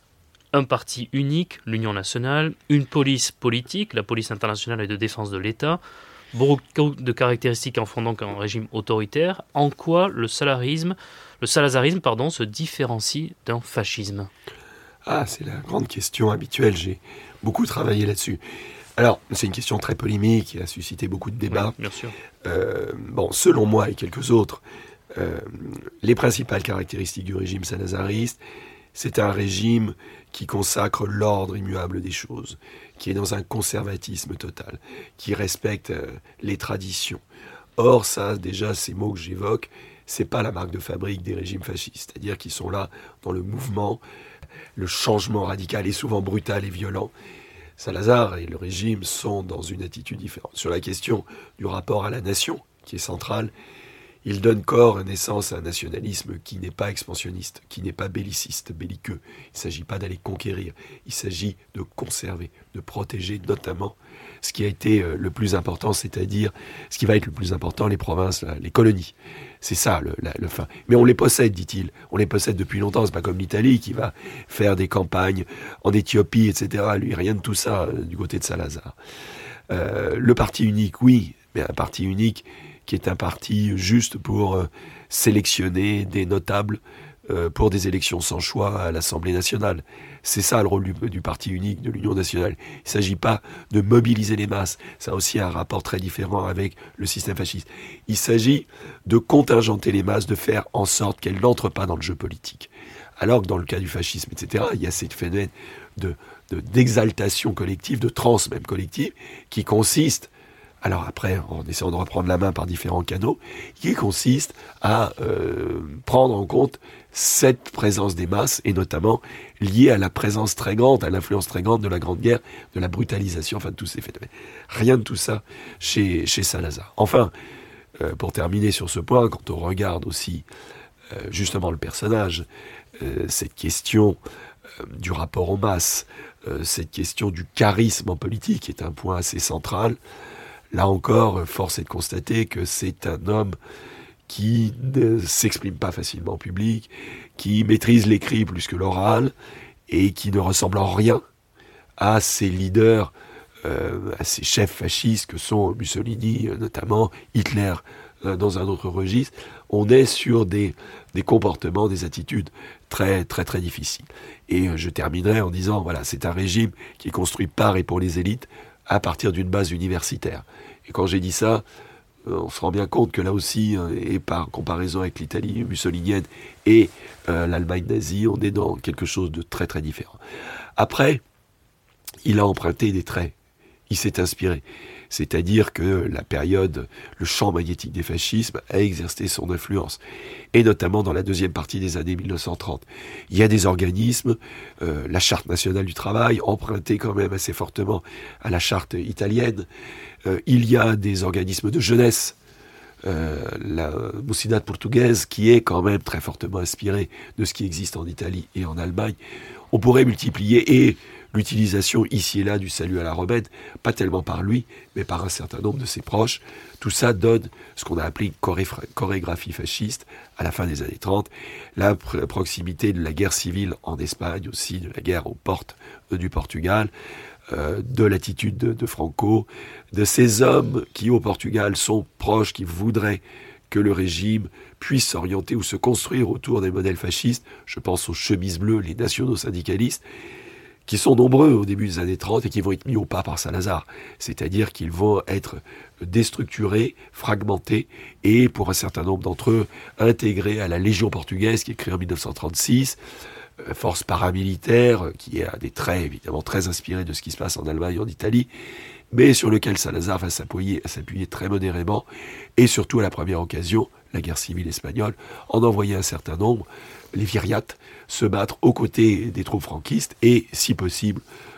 un parti unique, l'Union nationale, une police politique, la police internationale et de défense de l'État. Beaucoup de caractéristiques en font donc un régime autoritaire. En quoi le salarisme, le salazarisme pardon, se différencie d'un fascisme ? Ah, c'est la grande question habituelle. J'ai beaucoup travaillé là-dessus. Alors, c'est une question très polémique qui a suscité beaucoup de débats. Oui, bien sûr. Euh, bon, selon moi et quelques autres, euh, les principales caractéristiques du régime salazariste, c'est un régime qui consacre l'ordre immuable des choses, qui est dans un conservatisme total, qui respecte euh, les traditions. Or, ça, déjà, ces mots que j'évoque, c'est pas la marque de fabrique des régimes fascistes, c'est-à-dire qu'ils sont là dans le mouvement, le changement radical est souvent brutal et violent. Salazar et le régime sont dans une attitude différente. Sur la question du rapport à la nation, qui est centrale, il donne corps et naissance à un nationalisme qui n'est pas expansionniste, qui n'est pas belliciste, belliqueux. Il ne s'agit pas d'aller conquérir, il s'agit de conserver, de protéger notamment ce qui a été le plus important, c'est-à-dire ce qui va être le plus important, les provinces, les colonies. C'est ça le, la, le fin. Mais on les possède, dit-il. On les possède depuis longtemps. C'est pas comme l'Italie qui va faire des campagnes en Éthiopie, et cetera. Lui, rien de tout ça euh, du côté de Salazar. Euh, le parti unique, oui, mais un parti unique qui est un parti juste pour euh, sélectionner des notables euh, pour des élections sans choix à l'Assemblée nationale. C'est ça le rôle du, du parti unique de l'Union nationale. Il ne s'agit pas de mobiliser les masses. Ça a aussi un rapport très différent avec le système fasciste. Il s'agit de contingenter les masses, de faire en sorte qu'elles n'entrent pas dans le jeu politique. Alors que dans le cas du fascisme, et cetera, il y a cette phénomène de, de, d'exaltation collective, de transe même collective, qui consiste, alors après, en essayant de reprendre la main par différents canaux, qui consiste à euh, prendre en compte cette présence des masses, et notamment liée à la présence très grande, à l'influence très grande de la Grande Guerre, de la brutalisation, enfin de tous ces phénomènes. Rien de tout ça chez, chez Salazar. Enfin, euh, pour terminer sur ce point, quand on regarde aussi euh, justement le personnage, euh, cette question euh, du rapport aux masses, euh, cette question du charisme en politique est un point assez central. Là encore, force est de constater que c'est un homme qui ne s'exprime pas facilement en public, qui maîtrise l'écrit plus que l'oral, et qui ne ressemble en rien à ses leaders, euh, à ses chefs fascistes que sont Mussolini, notamment Hitler, euh, dans un autre registre. On est sur des, des comportements, des attitudes très très très difficiles. Et euh, je terminerai en disant, voilà, c'est un régime qui est construit par et pour les élites, à partir d'une base universitaire. Et quand j'ai dit ça, on se rend bien compte que là aussi, et par comparaison avec l'Italie mussolinienne et euh, l'Allemagne nazie, on est dans quelque chose de très très différent. Après, il a emprunté des traits, il s'est inspiré. C'est-à-dire que la période, le champ magnétique des fascismes a exercé son influence, et notamment dans la deuxième partie des années mille neuf cent trente. Il y a des organismes, euh, la Charte nationale du travail, empruntée quand même assez fortement à la charte italienne. Euh, il y a des organismes de jeunesse, euh, la Mocidade portugaise, qui est quand même très fortement inspirée de ce qui existe en Italie et en Allemagne. On pourrait multiplier, et l'utilisation ici et là du salut à la romaine, pas tellement par lui, mais par un certain nombre de ses proches. Tout ça donne ce qu'on a appelé une chorégraphie fasciste à la fin des années trente. La pr- proximité de la guerre civile en Espagne aussi, de la guerre aux portes euh, du Portugal, euh, de l'attitude de, de Franco, de ces hommes qui au Portugal sont proches, qui voudraient que le régime puisse s'orienter ou se construire autour des modèles fascistes. Je pense aux chemises bleues, les nationaux syndicalistes, qui sont nombreux au début des années trente et qui vont être mis au pas par Salazar. C'est-à-dire qu'ils vont être déstructurés, fragmentés, et pour un certain nombre d'entre eux, intégrés à la Légion portugaise, qui est créée en mille neuf cent trente-six, euh, force paramilitaire, qui a des traits évidemment très inspirés de ce qui se passe en Allemagne et en Italie, mais sur lequel Salazar va s'appuyer, s'appuyer très modérément, et surtout à la première occasion, la guerre civile espagnole, en envoyer un certain nombre, les viriates, se battre aux côtés des troupes franquistes et, si possible,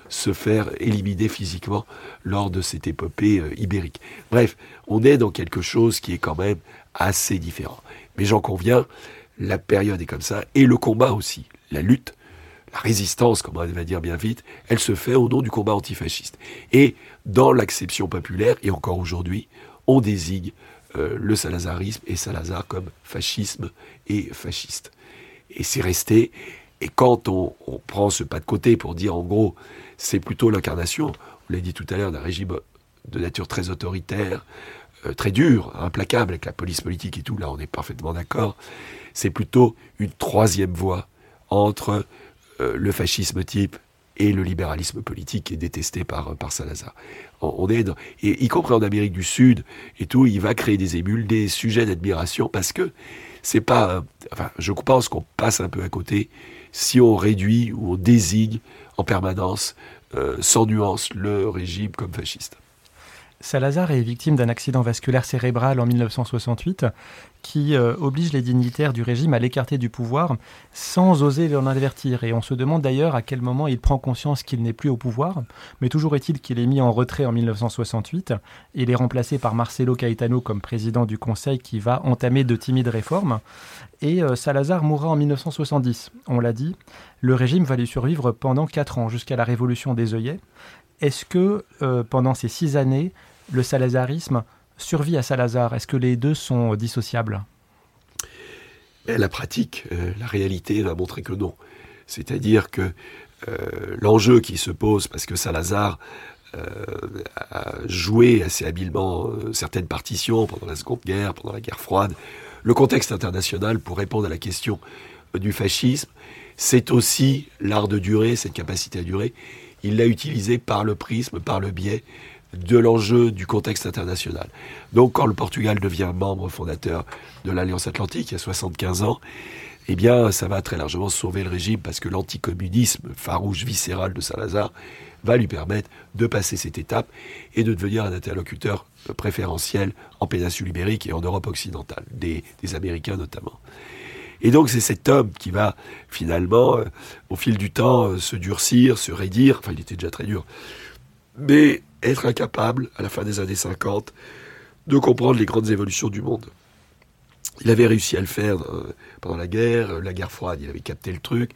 se faire éliminer physiquement lors de cette épopée euh, ibérique. Bref, on est dans quelque chose qui est quand même assez différent. Mais j'en conviens, la période est comme ça, et le combat aussi, la lutte, la résistance, comme on va dire bien vite, elle se fait au nom du combat antifasciste. Et dans l'acception populaire, et encore aujourd'hui, on désigne euh, le salazarisme et Salazar comme fascisme et fasciste. Et c'est resté, et quand on, on prend ce pas de côté pour dire en gros, c'est plutôt l'incarnation, on l'a dit tout à l'heure, d'un régime de nature très autoritaire, euh, très dur, implacable avec la police politique et tout, là on est parfaitement d'accord, c'est plutôt une troisième voie entre euh, le fascisme type et le libéralisme politique qui est détesté par, par Salazar. On, on est dans, et y compris en Amérique du Sud et tout, il va créer des émules, des sujets d'admiration parce que c'est pas, enfin, je pense qu'on passe un peu à côté si on réduit ou on désigne en permanence, euh, sans nuance, le régime comme fasciste. Salazar est victime d'un accident vasculaire cérébral en mille neuf cent soixante-huit qui euh, oblige les dignitaires du régime à l'écarter du pouvoir sans oser l'en avertir. Et on se demande d'ailleurs à quel moment il prend conscience qu'il n'est plus au pouvoir. Mais toujours est-il qu'il est mis en retrait en mille neuf cent soixante-huit. Il est remplacé par Marcelo Caetano comme président du Conseil qui va entamer de timides réformes. Et euh, Salazar mourra en mille neuf cent soixante-dix. On l'a dit, le régime va lui survivre pendant quatre ans, jusqu'à la révolution des œillets. Est-ce que, euh, pendant ces six années, le salazarisme survit à Salazar? Est-ce que les deux sont dissociables? La pratique, euh, la réalité va montrer que non. C'est-à-dire que euh, l'enjeu qui se pose, parce que Salazar euh, a joué assez habilement euh, certaines partitions pendant la Seconde Guerre, pendant la guerre froide, le contexte international pour répondre à la question euh, du fascisme, c'est aussi l'art de durer, cette capacité à durer. Il l'a utilisé par le prisme, par le biais de l'enjeu du contexte international. Donc quand le Portugal devient membre fondateur de l'Alliance Atlantique, il y a soixante-quinze ans, eh bien ça va très largement sauver le régime parce que l'anticommunisme farouche, viscéral de Salazar va lui permettre de passer cette étape et de devenir un interlocuteur préférentiel en péninsule ibérique et en Europe occidentale, des, des Américains notamment. Et donc c'est cet homme qui va finalement, euh, au fil du temps, euh, se durcir, se raidir, enfin il était déjà très dur, mais être incapable, à la fin des années cinquante, de comprendre les grandes évolutions du monde. Il avait réussi à le faire euh, pendant la guerre, euh, la guerre froide, il avait capté le truc.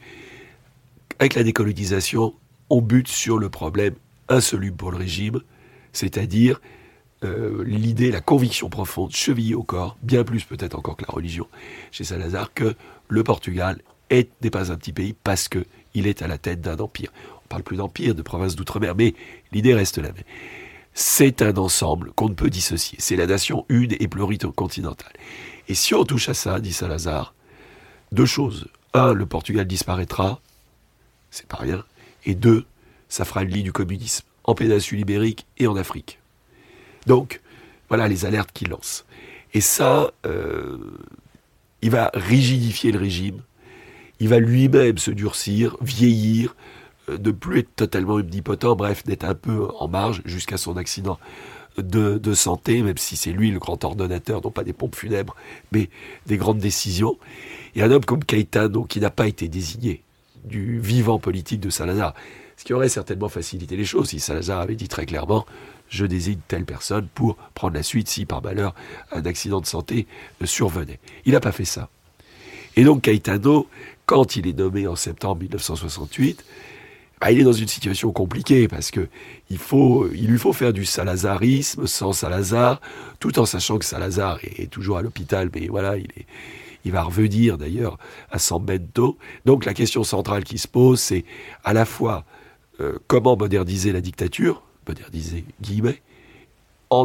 Avec la décolonisation, on bute sur le problème insoluble pour le régime, c'est-à-dire Euh, l'idée, la conviction profonde, chevillée au corps, bien plus peut-être encore que la religion, chez Salazar, que le Portugal est, n'est pas un petit pays parce qu'il est à la tête d'un empire. On ne parle plus d'empire, de province d'outre-mer, mais l'idée reste la même. C'est un ensemble qu'on ne peut dissocier. C'est la nation une et pluricontinentale. Et si on touche à ça, dit Salazar, deux choses. Un, le Portugal disparaîtra, c'est pas rien. Et deux, ça fera le lit du communisme, en péninsule ibérique et en Afrique. Donc, voilà les alertes qu'il lance. Et ça, euh, il va rigidifier le régime, il va lui-même se durcir, vieillir, euh, ne plus être totalement omnipotent, bref, d'être un peu en marge jusqu'à son accident de, de santé, même si c'est lui le grand ordonnateur, non pas des pompes funèbres, mais des grandes décisions. Et un homme comme Caetano, qui n'a pas été désigné du vivant politique de Salazar, ce qui aurait certainement facilité les choses si Salazar avait dit très clairement « je désigne telle personne pour prendre la suite si par malheur un accident de santé survenait ». Il n'a pas fait ça. Et donc Caetano, quand il est nommé en septembre mille neuf cent soixante-huit, bah, il est dans une situation compliquée parce que il, faut, il lui faut faire du salazarisme sans Salazar, tout en sachant que Salazar est, est toujours à l'hôpital, mais voilà, il est... Il va revenir d'ailleurs à San Bento. Donc la question centrale qui se pose, c'est à la fois euh, comment moderniser la dictature, moderniser guillemets, en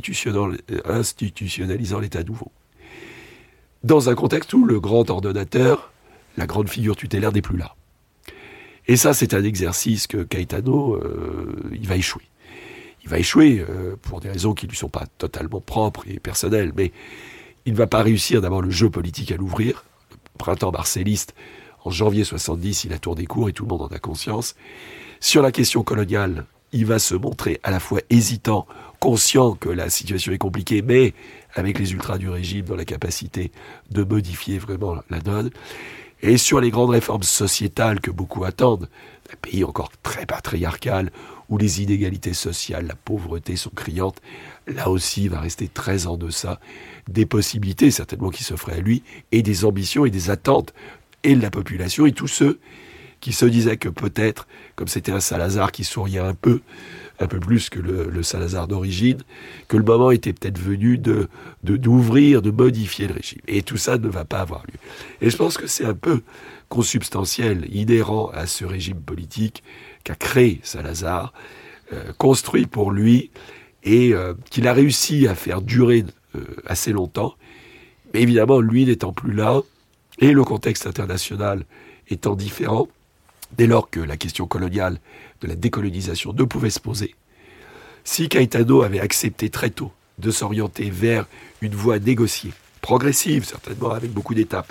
institutionnalisant l'État nouveau. Dans un contexte où le grand ordonnateur, la grande figure tutélaire n'est plus là. Et ça, c'est un exercice que Caetano, euh, il va échouer. Il va échouer euh, pour des raisons qui ne lui sont pas totalement propres et personnelles, mais il ne va pas réussir d'abord le jeu politique à l'ouvrir. Le printemps marcelliste, en janvier soixante-dix, il a tourné court et tout le monde en a conscience. Sur la question coloniale, il va se montrer à la fois hésitant, conscient que la situation est compliquée, mais avec les ultras du régime dans la capacité de modifier vraiment la donne. Et sur les grandes réformes sociétales que beaucoup attendent, un pays encore très patriarcal, où les inégalités sociales, la pauvreté sont criantes, là aussi il va rester très en deçà des possibilités certainement qui s'offraient à lui, et des ambitions et des attentes, et de la population, et tous ceux qui se disaient que peut-être, comme c'était un Salazar qui souriait un peu, un peu plus que le, le Salazar d'origine, que le moment était peut-être venu de, de, d'ouvrir, de modifier le régime. Et tout ça ne va pas avoir lieu. Et je pense que c'est un peu consubstantiel, inhérent à ce régime politique qu'a créé Salazar, euh, construit pour lui, et euh, qu'il a réussi à faire durer euh, assez longtemps. Mais évidemment, lui n'étant plus là, et le contexte international étant différent, dès lors que la question coloniale de la décolonisation ne pouvait se poser, si Caetano avait accepté très tôt de s'orienter vers une voie négociée, progressive certainement, avec beaucoup d'étapes,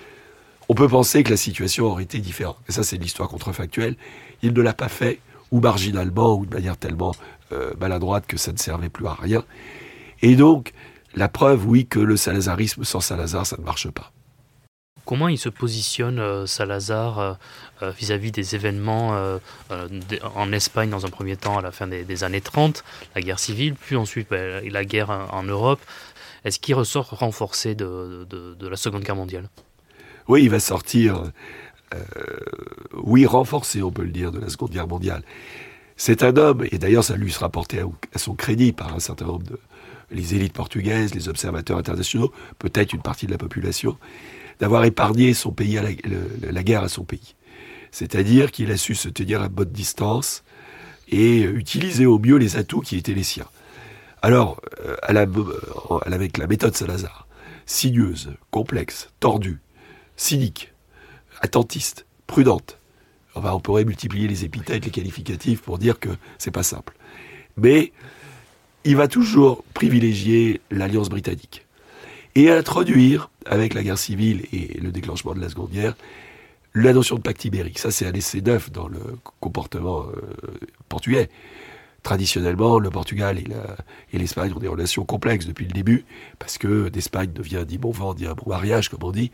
on peut penser que la situation aurait été différente. Et ça, c'est de l'histoire contrefactuelle. Il ne l'a pas fait, ou marginalement, ou de manière tellement euh, maladroite que ça ne servait plus à rien. Et donc, la preuve, oui, que le salazarisme sans Salazar, ça ne marche pas. Comment il se positionne, euh, Salazar, euh, euh, vis-à-vis des événements euh, euh, en Espagne dans un premier temps à la fin des, des années trente, la guerre civile, puis ensuite bah, la guerre en Europe. Est-ce qu'il ressort renforcé de, de, de la Seconde Guerre mondiale ? Oui, il va sortir, euh, oui, renforcé, on peut le dire, de la Seconde Guerre mondiale. C'est un homme, et d'ailleurs ça lui sera porté à, à son crédit par un certain nombre de les élites portugaises, les observateurs internationaux, peut-être une partie de la population, d'avoir épargné son pays à la, le, la guerre à son pays. C'est-à-dire qu'il a su se tenir à bonne distance et utiliser au mieux les atouts qui étaient les siens. Alors, euh, à la, euh, avec la méthode Salazar, sinueuse, complexe, tordue, cynique, attentiste, prudente, enfin, on pourrait multiplier les épithètes, les qualificatifs pour dire que c'est pas simple. Mais il va toujours privilégier l'alliance britannique et introduire, avec la guerre civile et le déclenchement de la Seconde Guerre, la notion de pacte ibérique. Ça, c'est un essai neuf dans le comportement euh, portugais. Traditionnellement, le Portugal et, la, et l'Espagne ont des relations complexes depuis le début, parce que d'Espagne devient dit bon vent, dit un bon mariage, comme on dit.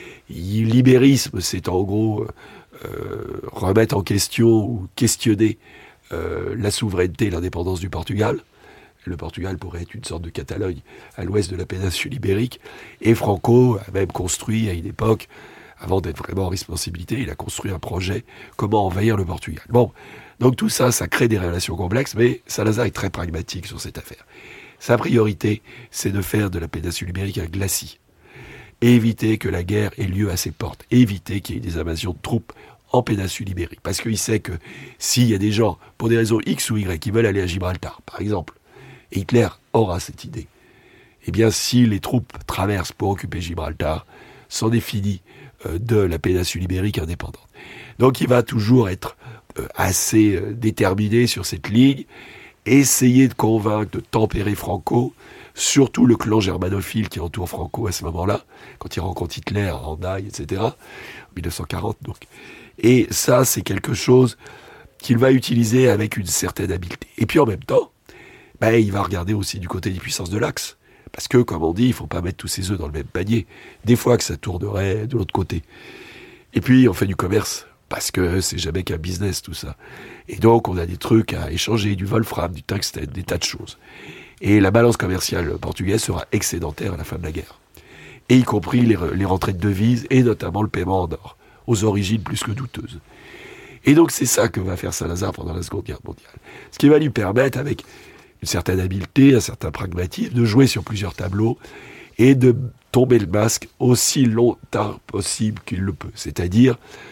L'ibérisme, c'est en gros euh, remettre en question ou questionner euh, la souveraineté et l'indépendance du Portugal. Le Portugal pourrait être une sorte de Catalogne à l'ouest de la péninsule ibérique. Et Franco a même construit à une époque, avant d'être vraiment en responsabilité, il a construit un projet comment envahir le Portugal. Bon, donc tout ça, ça crée des relations complexes, mais Salazar est très pragmatique sur cette affaire. Sa priorité, c'est de faire de la péninsule ibérique un glacis. Éviter que la guerre ait lieu à ses portes. Éviter qu'il y ait des invasions de troupes en péninsule ibérique. Parce qu'il sait que s'il y a des gens, pour des raisons X ou Y, qui veulent aller à Gibraltar, par exemple, et Hitler aura cette idée, eh bien, si les troupes traversent pour occuper Gibraltar, c'en est fini euh, de la péninsule ibérique indépendante. Donc il va toujours être euh, assez euh, déterminé sur cette ligne, essayer de convaincre, de tempérer Franco, surtout le clan germanophile qui entoure Franco à ce moment-là, quand il rencontre Hitler en Haye, et cetera, en dix-neuf cent quarante donc. Et ça, c'est quelque chose qu'il va utiliser avec une certaine habileté. Et puis en même temps, ben, il va regarder aussi du côté des puissances de l'Axe. Parce que, comme on dit, il ne faut pas mettre tous ses œufs dans le même panier. Des fois que ça tournerait de l'autre côté. Et puis, on fait du commerce, parce que c'est jamais qu'un business, tout ça. Et donc, on a des trucs à échanger, du wolfram, du tungstène, des tas de choses. Et la balance commerciale portugaise sera excédentaire à la fin de la guerre. Et y compris les, les rentrées de devises, et notamment le paiement en or, aux origines plus que douteuses. Et donc, c'est ça que va faire Salazar pendant la Seconde Guerre mondiale. Ce qui va lui permettre, avec une certaine habileté, un certain pragmatisme, de jouer sur plusieurs tableaux et de tomber le masque aussi longtemps possible qu'il le peut. C'est-à-dire,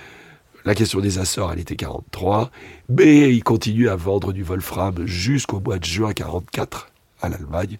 la question des Açores, elle était quarante-trois, mais il continue à vendre du wolfram jusqu'au mois de juin quarante-quatre à l'Allemagne.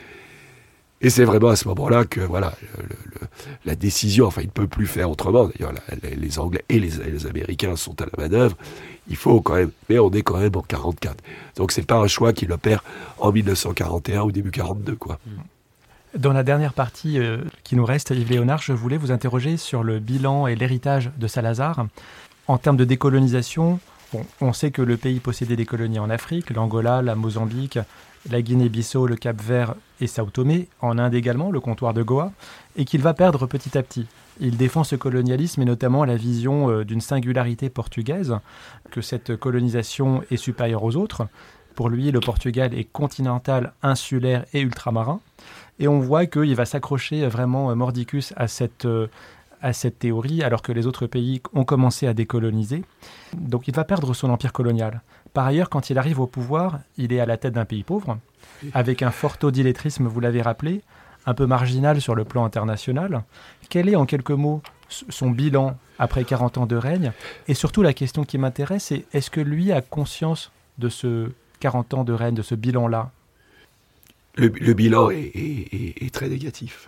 Et c'est vraiment à ce moment-là que voilà, le, le, la décision, enfin il ne peut plus faire autrement, d'ailleurs la, les, les Anglais et les, les Américains sont à la manœuvre, il faut quand même, mais on est quand même en quarante-quatre. Donc c'est pas un choix qu'il opère en dix-neuf cent quarante et un ou début quarante-deux, quoi. Dans la dernière partie euh, qui nous reste, Yves Léonard, je voulais vous interroger sur le bilan et l'héritage de Salazar. En termes de décolonisation, bon, on sait que le pays possédait des colonies en Afrique, l'Angola, la Mozambique, la Guinée-Bissau, le Cap-Vert et Sao Tomé, en Inde également, le comptoir de Goa, et qu'il va perdre petit à petit. Il défend ce colonialisme et notamment la vision euh, d'une singularité portugaise, que cette colonisation est supérieure aux autres. Pour lui, le Portugal est continental, insulaire et ultramarin. Et on voit qu'il va s'accrocher vraiment euh, mordicus à cette, euh, à cette théorie, alors que les autres pays ont commencé à décoloniser. Donc il va perdre son empire colonial. Par ailleurs, quand il arrive au pouvoir, il est à la tête d'un pays pauvre, avec un fort taux d'illettrisme, vous l'avez rappelé, un peu marginal sur le plan international. Quel est, en quelques mots, son bilan après quarante ans de règne? Et surtout, la question qui m'intéresse, c'est est-ce que lui a conscience de ce quarante ans de règne, de ce bilan-là? Le, le bilan est, est, est, est très négatif.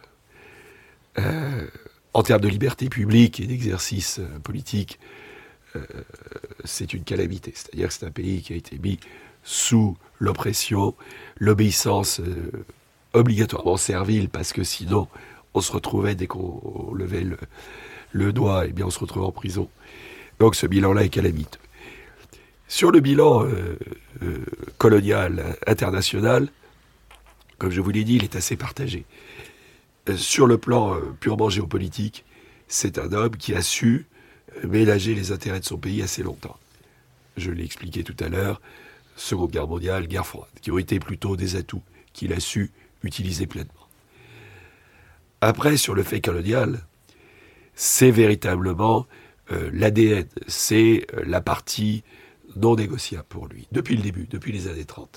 Euh, en termes de liberté publique et d'exercice euh, politique, euh, c'est une calamité. C'est-à-dire que c'est un pays qui a été mis sous l'oppression, l'obéissance euh, obligatoirement servile, parce que sinon, on se retrouvait, dès qu'on levait le, le doigt, eh bien on se retrouvait en prison. Donc ce bilan-là est calamiteux. Sur le bilan euh, euh, colonial international, comme je vous l'ai dit, il est assez partagé. Euh, sur le plan euh, purement géopolitique, c'est un homme qui a su euh, ménager les intérêts de son pays assez longtemps. Je l'ai expliqué tout à l'heure, Seconde Guerre mondiale, guerre froide, qui ont été plutôt des atouts qu'il a su utiliser pleinement. Après, sur le fait colonial, c'est véritablement euh, l'A D N, c'est euh, la partie non négociable pour lui, depuis le début, depuis les années trente.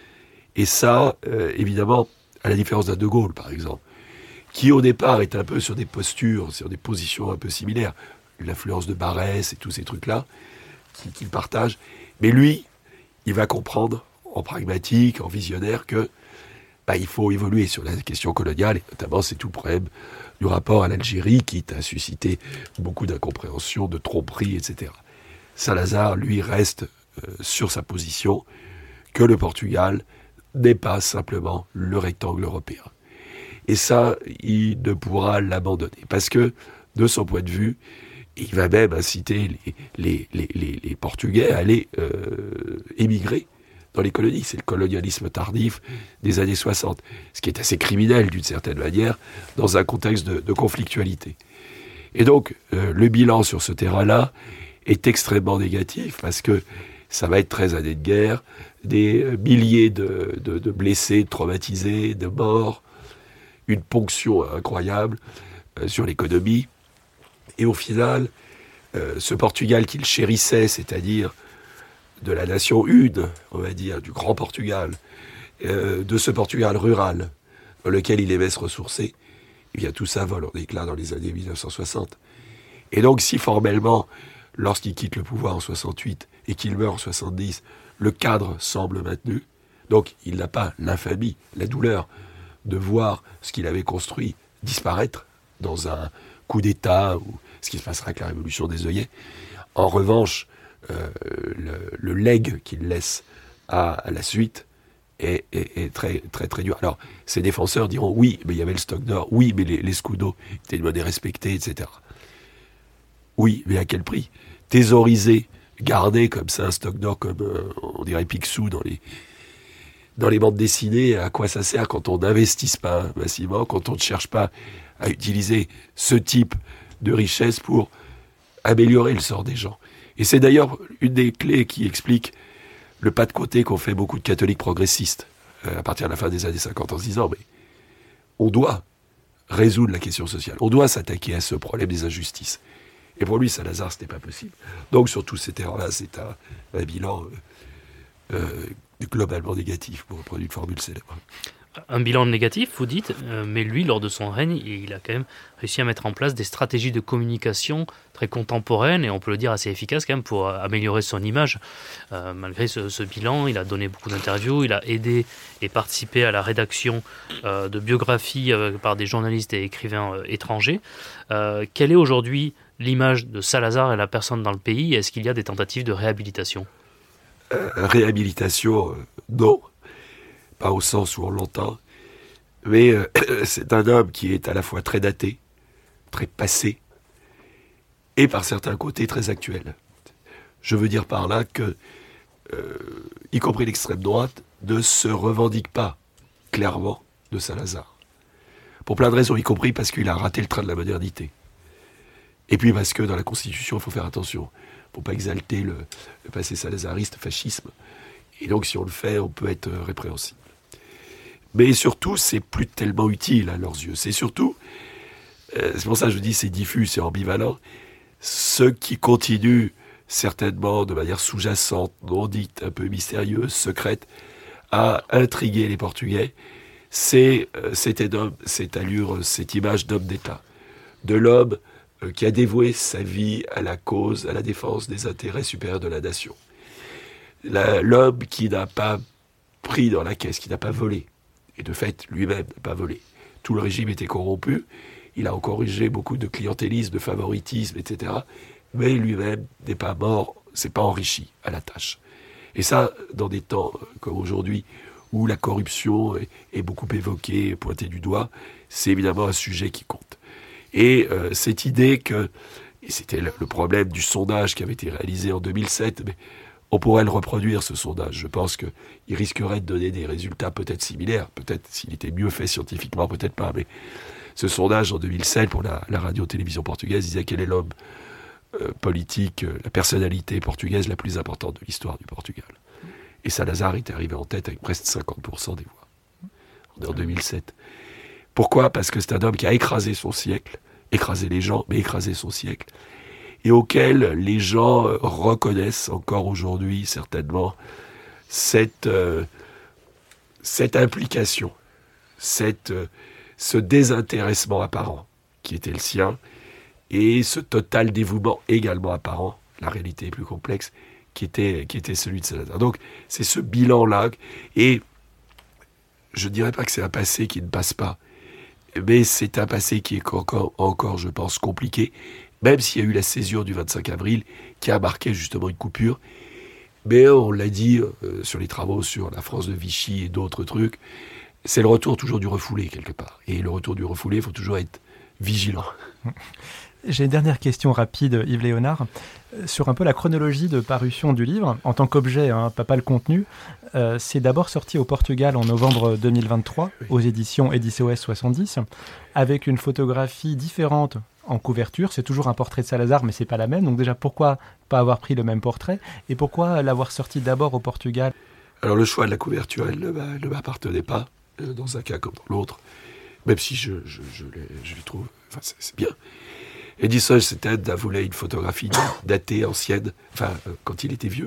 Et ça, euh, évidemment, à la différence d'un De Gaulle, par exemple, qui au départ est un peu sur des postures, sur des positions un peu similaires, l'influence de Barrès et tous ces trucs-là, qu'il qui partage, mais lui, il va comprendre, en pragmatique, en visionnaire, que bah, il faut évoluer sur la question coloniale, et notamment c'est tout le problème du rapport à l'Algérie qui a suscité beaucoup d'incompréhension, de tromperie, et cetera. Salazar, lui, reste euh, sur sa position que le Portugal n'est pas simplement le rectangle européen. Et ça, il ne pourra l'abandonner, parce que, de son point de vue, il va même inciter les, les, les, les, les Portugais à aller euh, émigrer dans les colonies. C'est le colonialisme tardif des années soixante, ce qui est assez criminel d'une certaine manière dans un contexte de, de conflictualité. Et donc, euh, le bilan sur ce terrain-là est extrêmement négatif parce que ça va être treize années de guerre, des milliers de, de, de blessés, de traumatisés, de morts, une ponction incroyable euh, sur l'économie. Et au final, euh, ce Portugal qu'il chérissait, c'est-à-dire de la nation une, on va dire, du grand Portugal, euh, de ce Portugal rural, dans lequel il aimait se ressourcer, eh bien tout ça vole en éclats dans les années mille neuf cent soixante. Et donc si formellement, lorsqu'il quitte le pouvoir en soixante-huit et qu'il meurt en soixante-dix, le cadre semble maintenu, donc il n'a pas l'infamie, la douleur de voir ce qu'il avait construit disparaître dans un coup d'État ou ce qui se passera avec la révolution des œillets. En revanche, euh, le, le legs qu'il laisse à, à la suite est, est, est très, très, très dur. Alors, ses défenseurs diront oui, mais il y avait le stock d'or, oui, mais les, les scudos étaient une monnaie respectée, et cetera. Oui, mais à quel prix? Thésauriser, garder comme ça un stock d'or comme, euh, on dirait Picsou dans les, dans les bandes dessinées, à quoi ça sert quand on n'investit pas massivement, quand on ne cherche pas à utiliser ce type de richesse pour améliorer le sort des gens. Et c'est d'ailleurs une des clés qui explique le pas de côté qu'ont fait beaucoup de catholiques progressistes euh, à partir de la fin des années cinquante en se disant mais on doit résoudre la question sociale, on doit s'attaquer à ce problème des injustices. Et pour lui, Salazar, ce n'est pas possible. Donc sur tous ces terrains-là, c'est un, un bilan euh, euh, globalement négatif, pour reprendre une formule célèbre. Un bilan négatif, vous dites, euh, mais lui, lors de son règne, il a quand même réussi à mettre en place des stratégies de communication très contemporaines et on peut le dire assez efficaces quand même pour améliorer son image. Euh, malgré ce, ce bilan, il a donné beaucoup d'interviews, il a aidé et participé à la rédaction euh, de biographies euh, par des journalistes et écrivains euh, étrangers. Euh, quelle est aujourd'hui l'image de Salazar et la personne dans le pays? Est-ce qu'il y a des tentatives de réhabilitation? euh, Réhabilitation, euh, non. Pas au sens où on l'entend, mais euh, c'est un homme qui est à la fois très daté, très passé, et par certains côtés très actuel. Je veux dire par là que, euh, y compris l'extrême droite, ne se revendique pas clairement de Salazar. Pour plein de raisons, y compris parce qu'il a raté le train de la modernité. Et puis parce que dans la Constitution, il faut faire attention. Il ne faut pas exalter le, le passé salazariste, fascisme. Et donc, si on le fait, on peut être répréhensible. Mais surtout, c'est plus tellement utile à leurs yeux. C'est surtout, euh, c'est pour ça que je dis c'est diffus, c'est ambivalent, ceux qui continuent certainement de manière sous-jacente, non dite, un peu mystérieuse, secrète, à intriguer les Portugais, c'est euh, cet homme, cette allure, cette image d'homme d'État, de l'homme euh, qui a dévoué sa vie à la cause, à la défense des intérêts supérieurs de la nation. La, l'homme qui n'a pas pris dans la caisse, qui n'a pas volé, et de fait, lui-même n'a pas volé. Tout le régime était corrompu, il a encouragé beaucoup de clientélisme, de favoritisme, et cetera. Mais lui-même n'est pas mort, s'est pas enrichi à la tâche. Et ça, dans des temps comme aujourd'hui, où la corruption est, est beaucoup évoquée, pointée du doigt, c'est évidemment un sujet qui compte. Et euh, cette idée que, et c'était le, le problème du sondage qui avait été réalisé en deux mille sept, mais on pourrait le reproduire, ce sondage. Je pense qu'il risquerait de donner des résultats peut-être similaires, peut-être s'il était mieux fait scientifiquement, peut-être pas, mais ce sondage en deux mille sept pour la, la radio-télévision portugaise disait quel est l'homme euh, politique, euh, la personnalité portugaise la plus importante de l'histoire du Portugal. Et Salazar était arrivé en tête avec presque cinquante pour cent des voix. On est en deux mille sept. Pourquoi ? Parce que c'est un homme qui a écrasé son siècle, écrasé les gens, mais écrasé son siècle, et auquel les gens euh, reconnaissent encore aujourd'hui certainement cette, euh, cette implication, cette, euh, ce désintéressement apparent qui était le sien, et ce total dévouement également apparent, la réalité est plus complexe, qui était, qui était celui de Salazar. Donc c'est ce bilan-là, et je ne dirais pas que c'est un passé qui ne passe pas, mais c'est un passé qui est encore, encore je pense, compliqué, même s'il y a eu la césure du vingt-cinq avril, qui a marqué justement une coupure. Mais on l'a dit euh, sur les travaux sur la France de Vichy et d'autres trucs, c'est le retour toujours du refoulé, quelque part. Et le retour du refoulé, il faut toujours être vigilant. J'ai une dernière question rapide, Yves Léonard, sur un peu la chronologie de parution du livre, en tant qu'objet, hein, pas, pas le contenu. Euh, c'est d'abord sorti au Portugal en novembre deux mille vingt-trois, oui, aux éditions Edicos soixante-dix, avec une photographie différente en couverture. C'est toujours un portrait de Salazar, mais c'est pas la même. Donc déjà, pourquoi pas avoir pris le même portrait ? Et pourquoi l'avoir sorti d'abord au Portugal ? Alors le choix de la couverture, elle ne m'appartenait pas, euh, dans un cas comme dans l'autre, même si je, je, je, les, je les trouve... Enfin, c'est, c'est bien. Edicos Setenta voulait une photographie datée, ancienne, enfin, euh, quand il était vieux.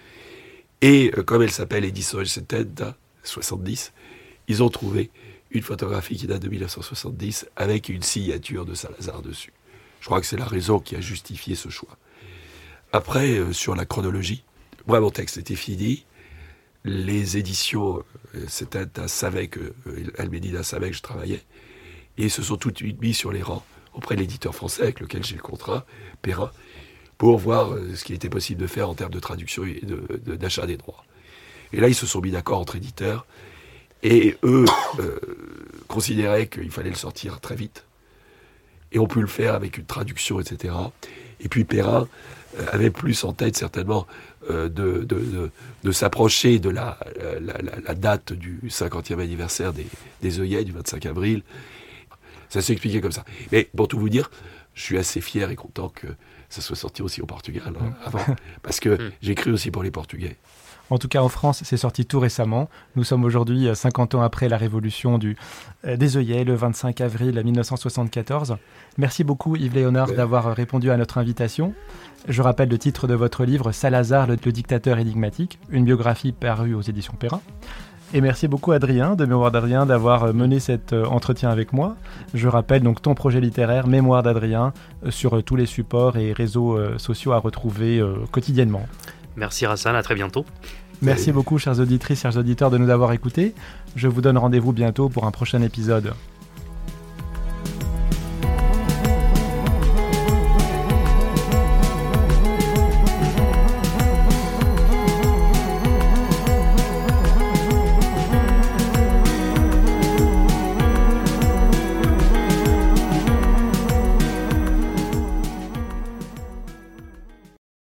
Et euh, comme elle s'appelle Edicos Setenta soixante-dix, ils ont trouvé une photographie qui date de dix-neuf cent soixante-dix avec une signature de Salazar dessus. Je crois que c'est la raison qui a justifié ce choix. Après, euh, sur la chronologie, moi, mon texte était fini. Les éditions euh, Setenta savaient que, euh, Almedina savait que je travaillais, et ils se sont tout de suite mis sur les rangs auprès de l'éditeur français avec lequel j'ai le contrat, Perrin, pour voir euh, ce qu'il était possible de faire en termes de traduction et de, de, d'achat des droits. Et là, ils se sont mis d'accord entre éditeurs, et eux euh, considéraient qu'il fallait le sortir très vite, et on peut le faire avec une traduction, et cetera. Et puis Perrin euh, avait plus en tête certainement euh, de, de, de, de s'approcher de la, la, la, la date du cinquantième anniversaire des, des œillets, du vingt-cinq avril. Ça s'est expliqué comme ça. Mais pour tout vous dire, je suis assez fier et content que ça soit sorti aussi au Portugal, hein, avant, parce que j'écris aussi pour les Portugais. En tout cas, en France, c'est sorti tout récemment. Nous sommes aujourd'hui cinquante ans après la révolution du, euh, des œillets, le vingt-cinq avril mille neuf cent soixante-quatorze. Merci beaucoup, Yves Léonard, ouais. d'avoir répondu à notre invitation. Je rappelle le titre de votre livre, Salazar, le, le dictateur énigmatique, une biographie parue aux éditions Perrin. Et merci beaucoup, Adrien, de Mémoire d'Adrien, d'avoir mené cet euh, entretien avec moi. Je rappelle donc ton projet littéraire, Mémoire d'Adrien, euh, sur euh, tous les supports et réseaux euh, sociaux à retrouver euh, quotidiennement. Merci Rassan, à très bientôt. Merci beaucoup, chères auditrices, chers auditeurs, de nous avoir écoutés. Je vous donne rendez-vous bientôt pour un prochain épisode.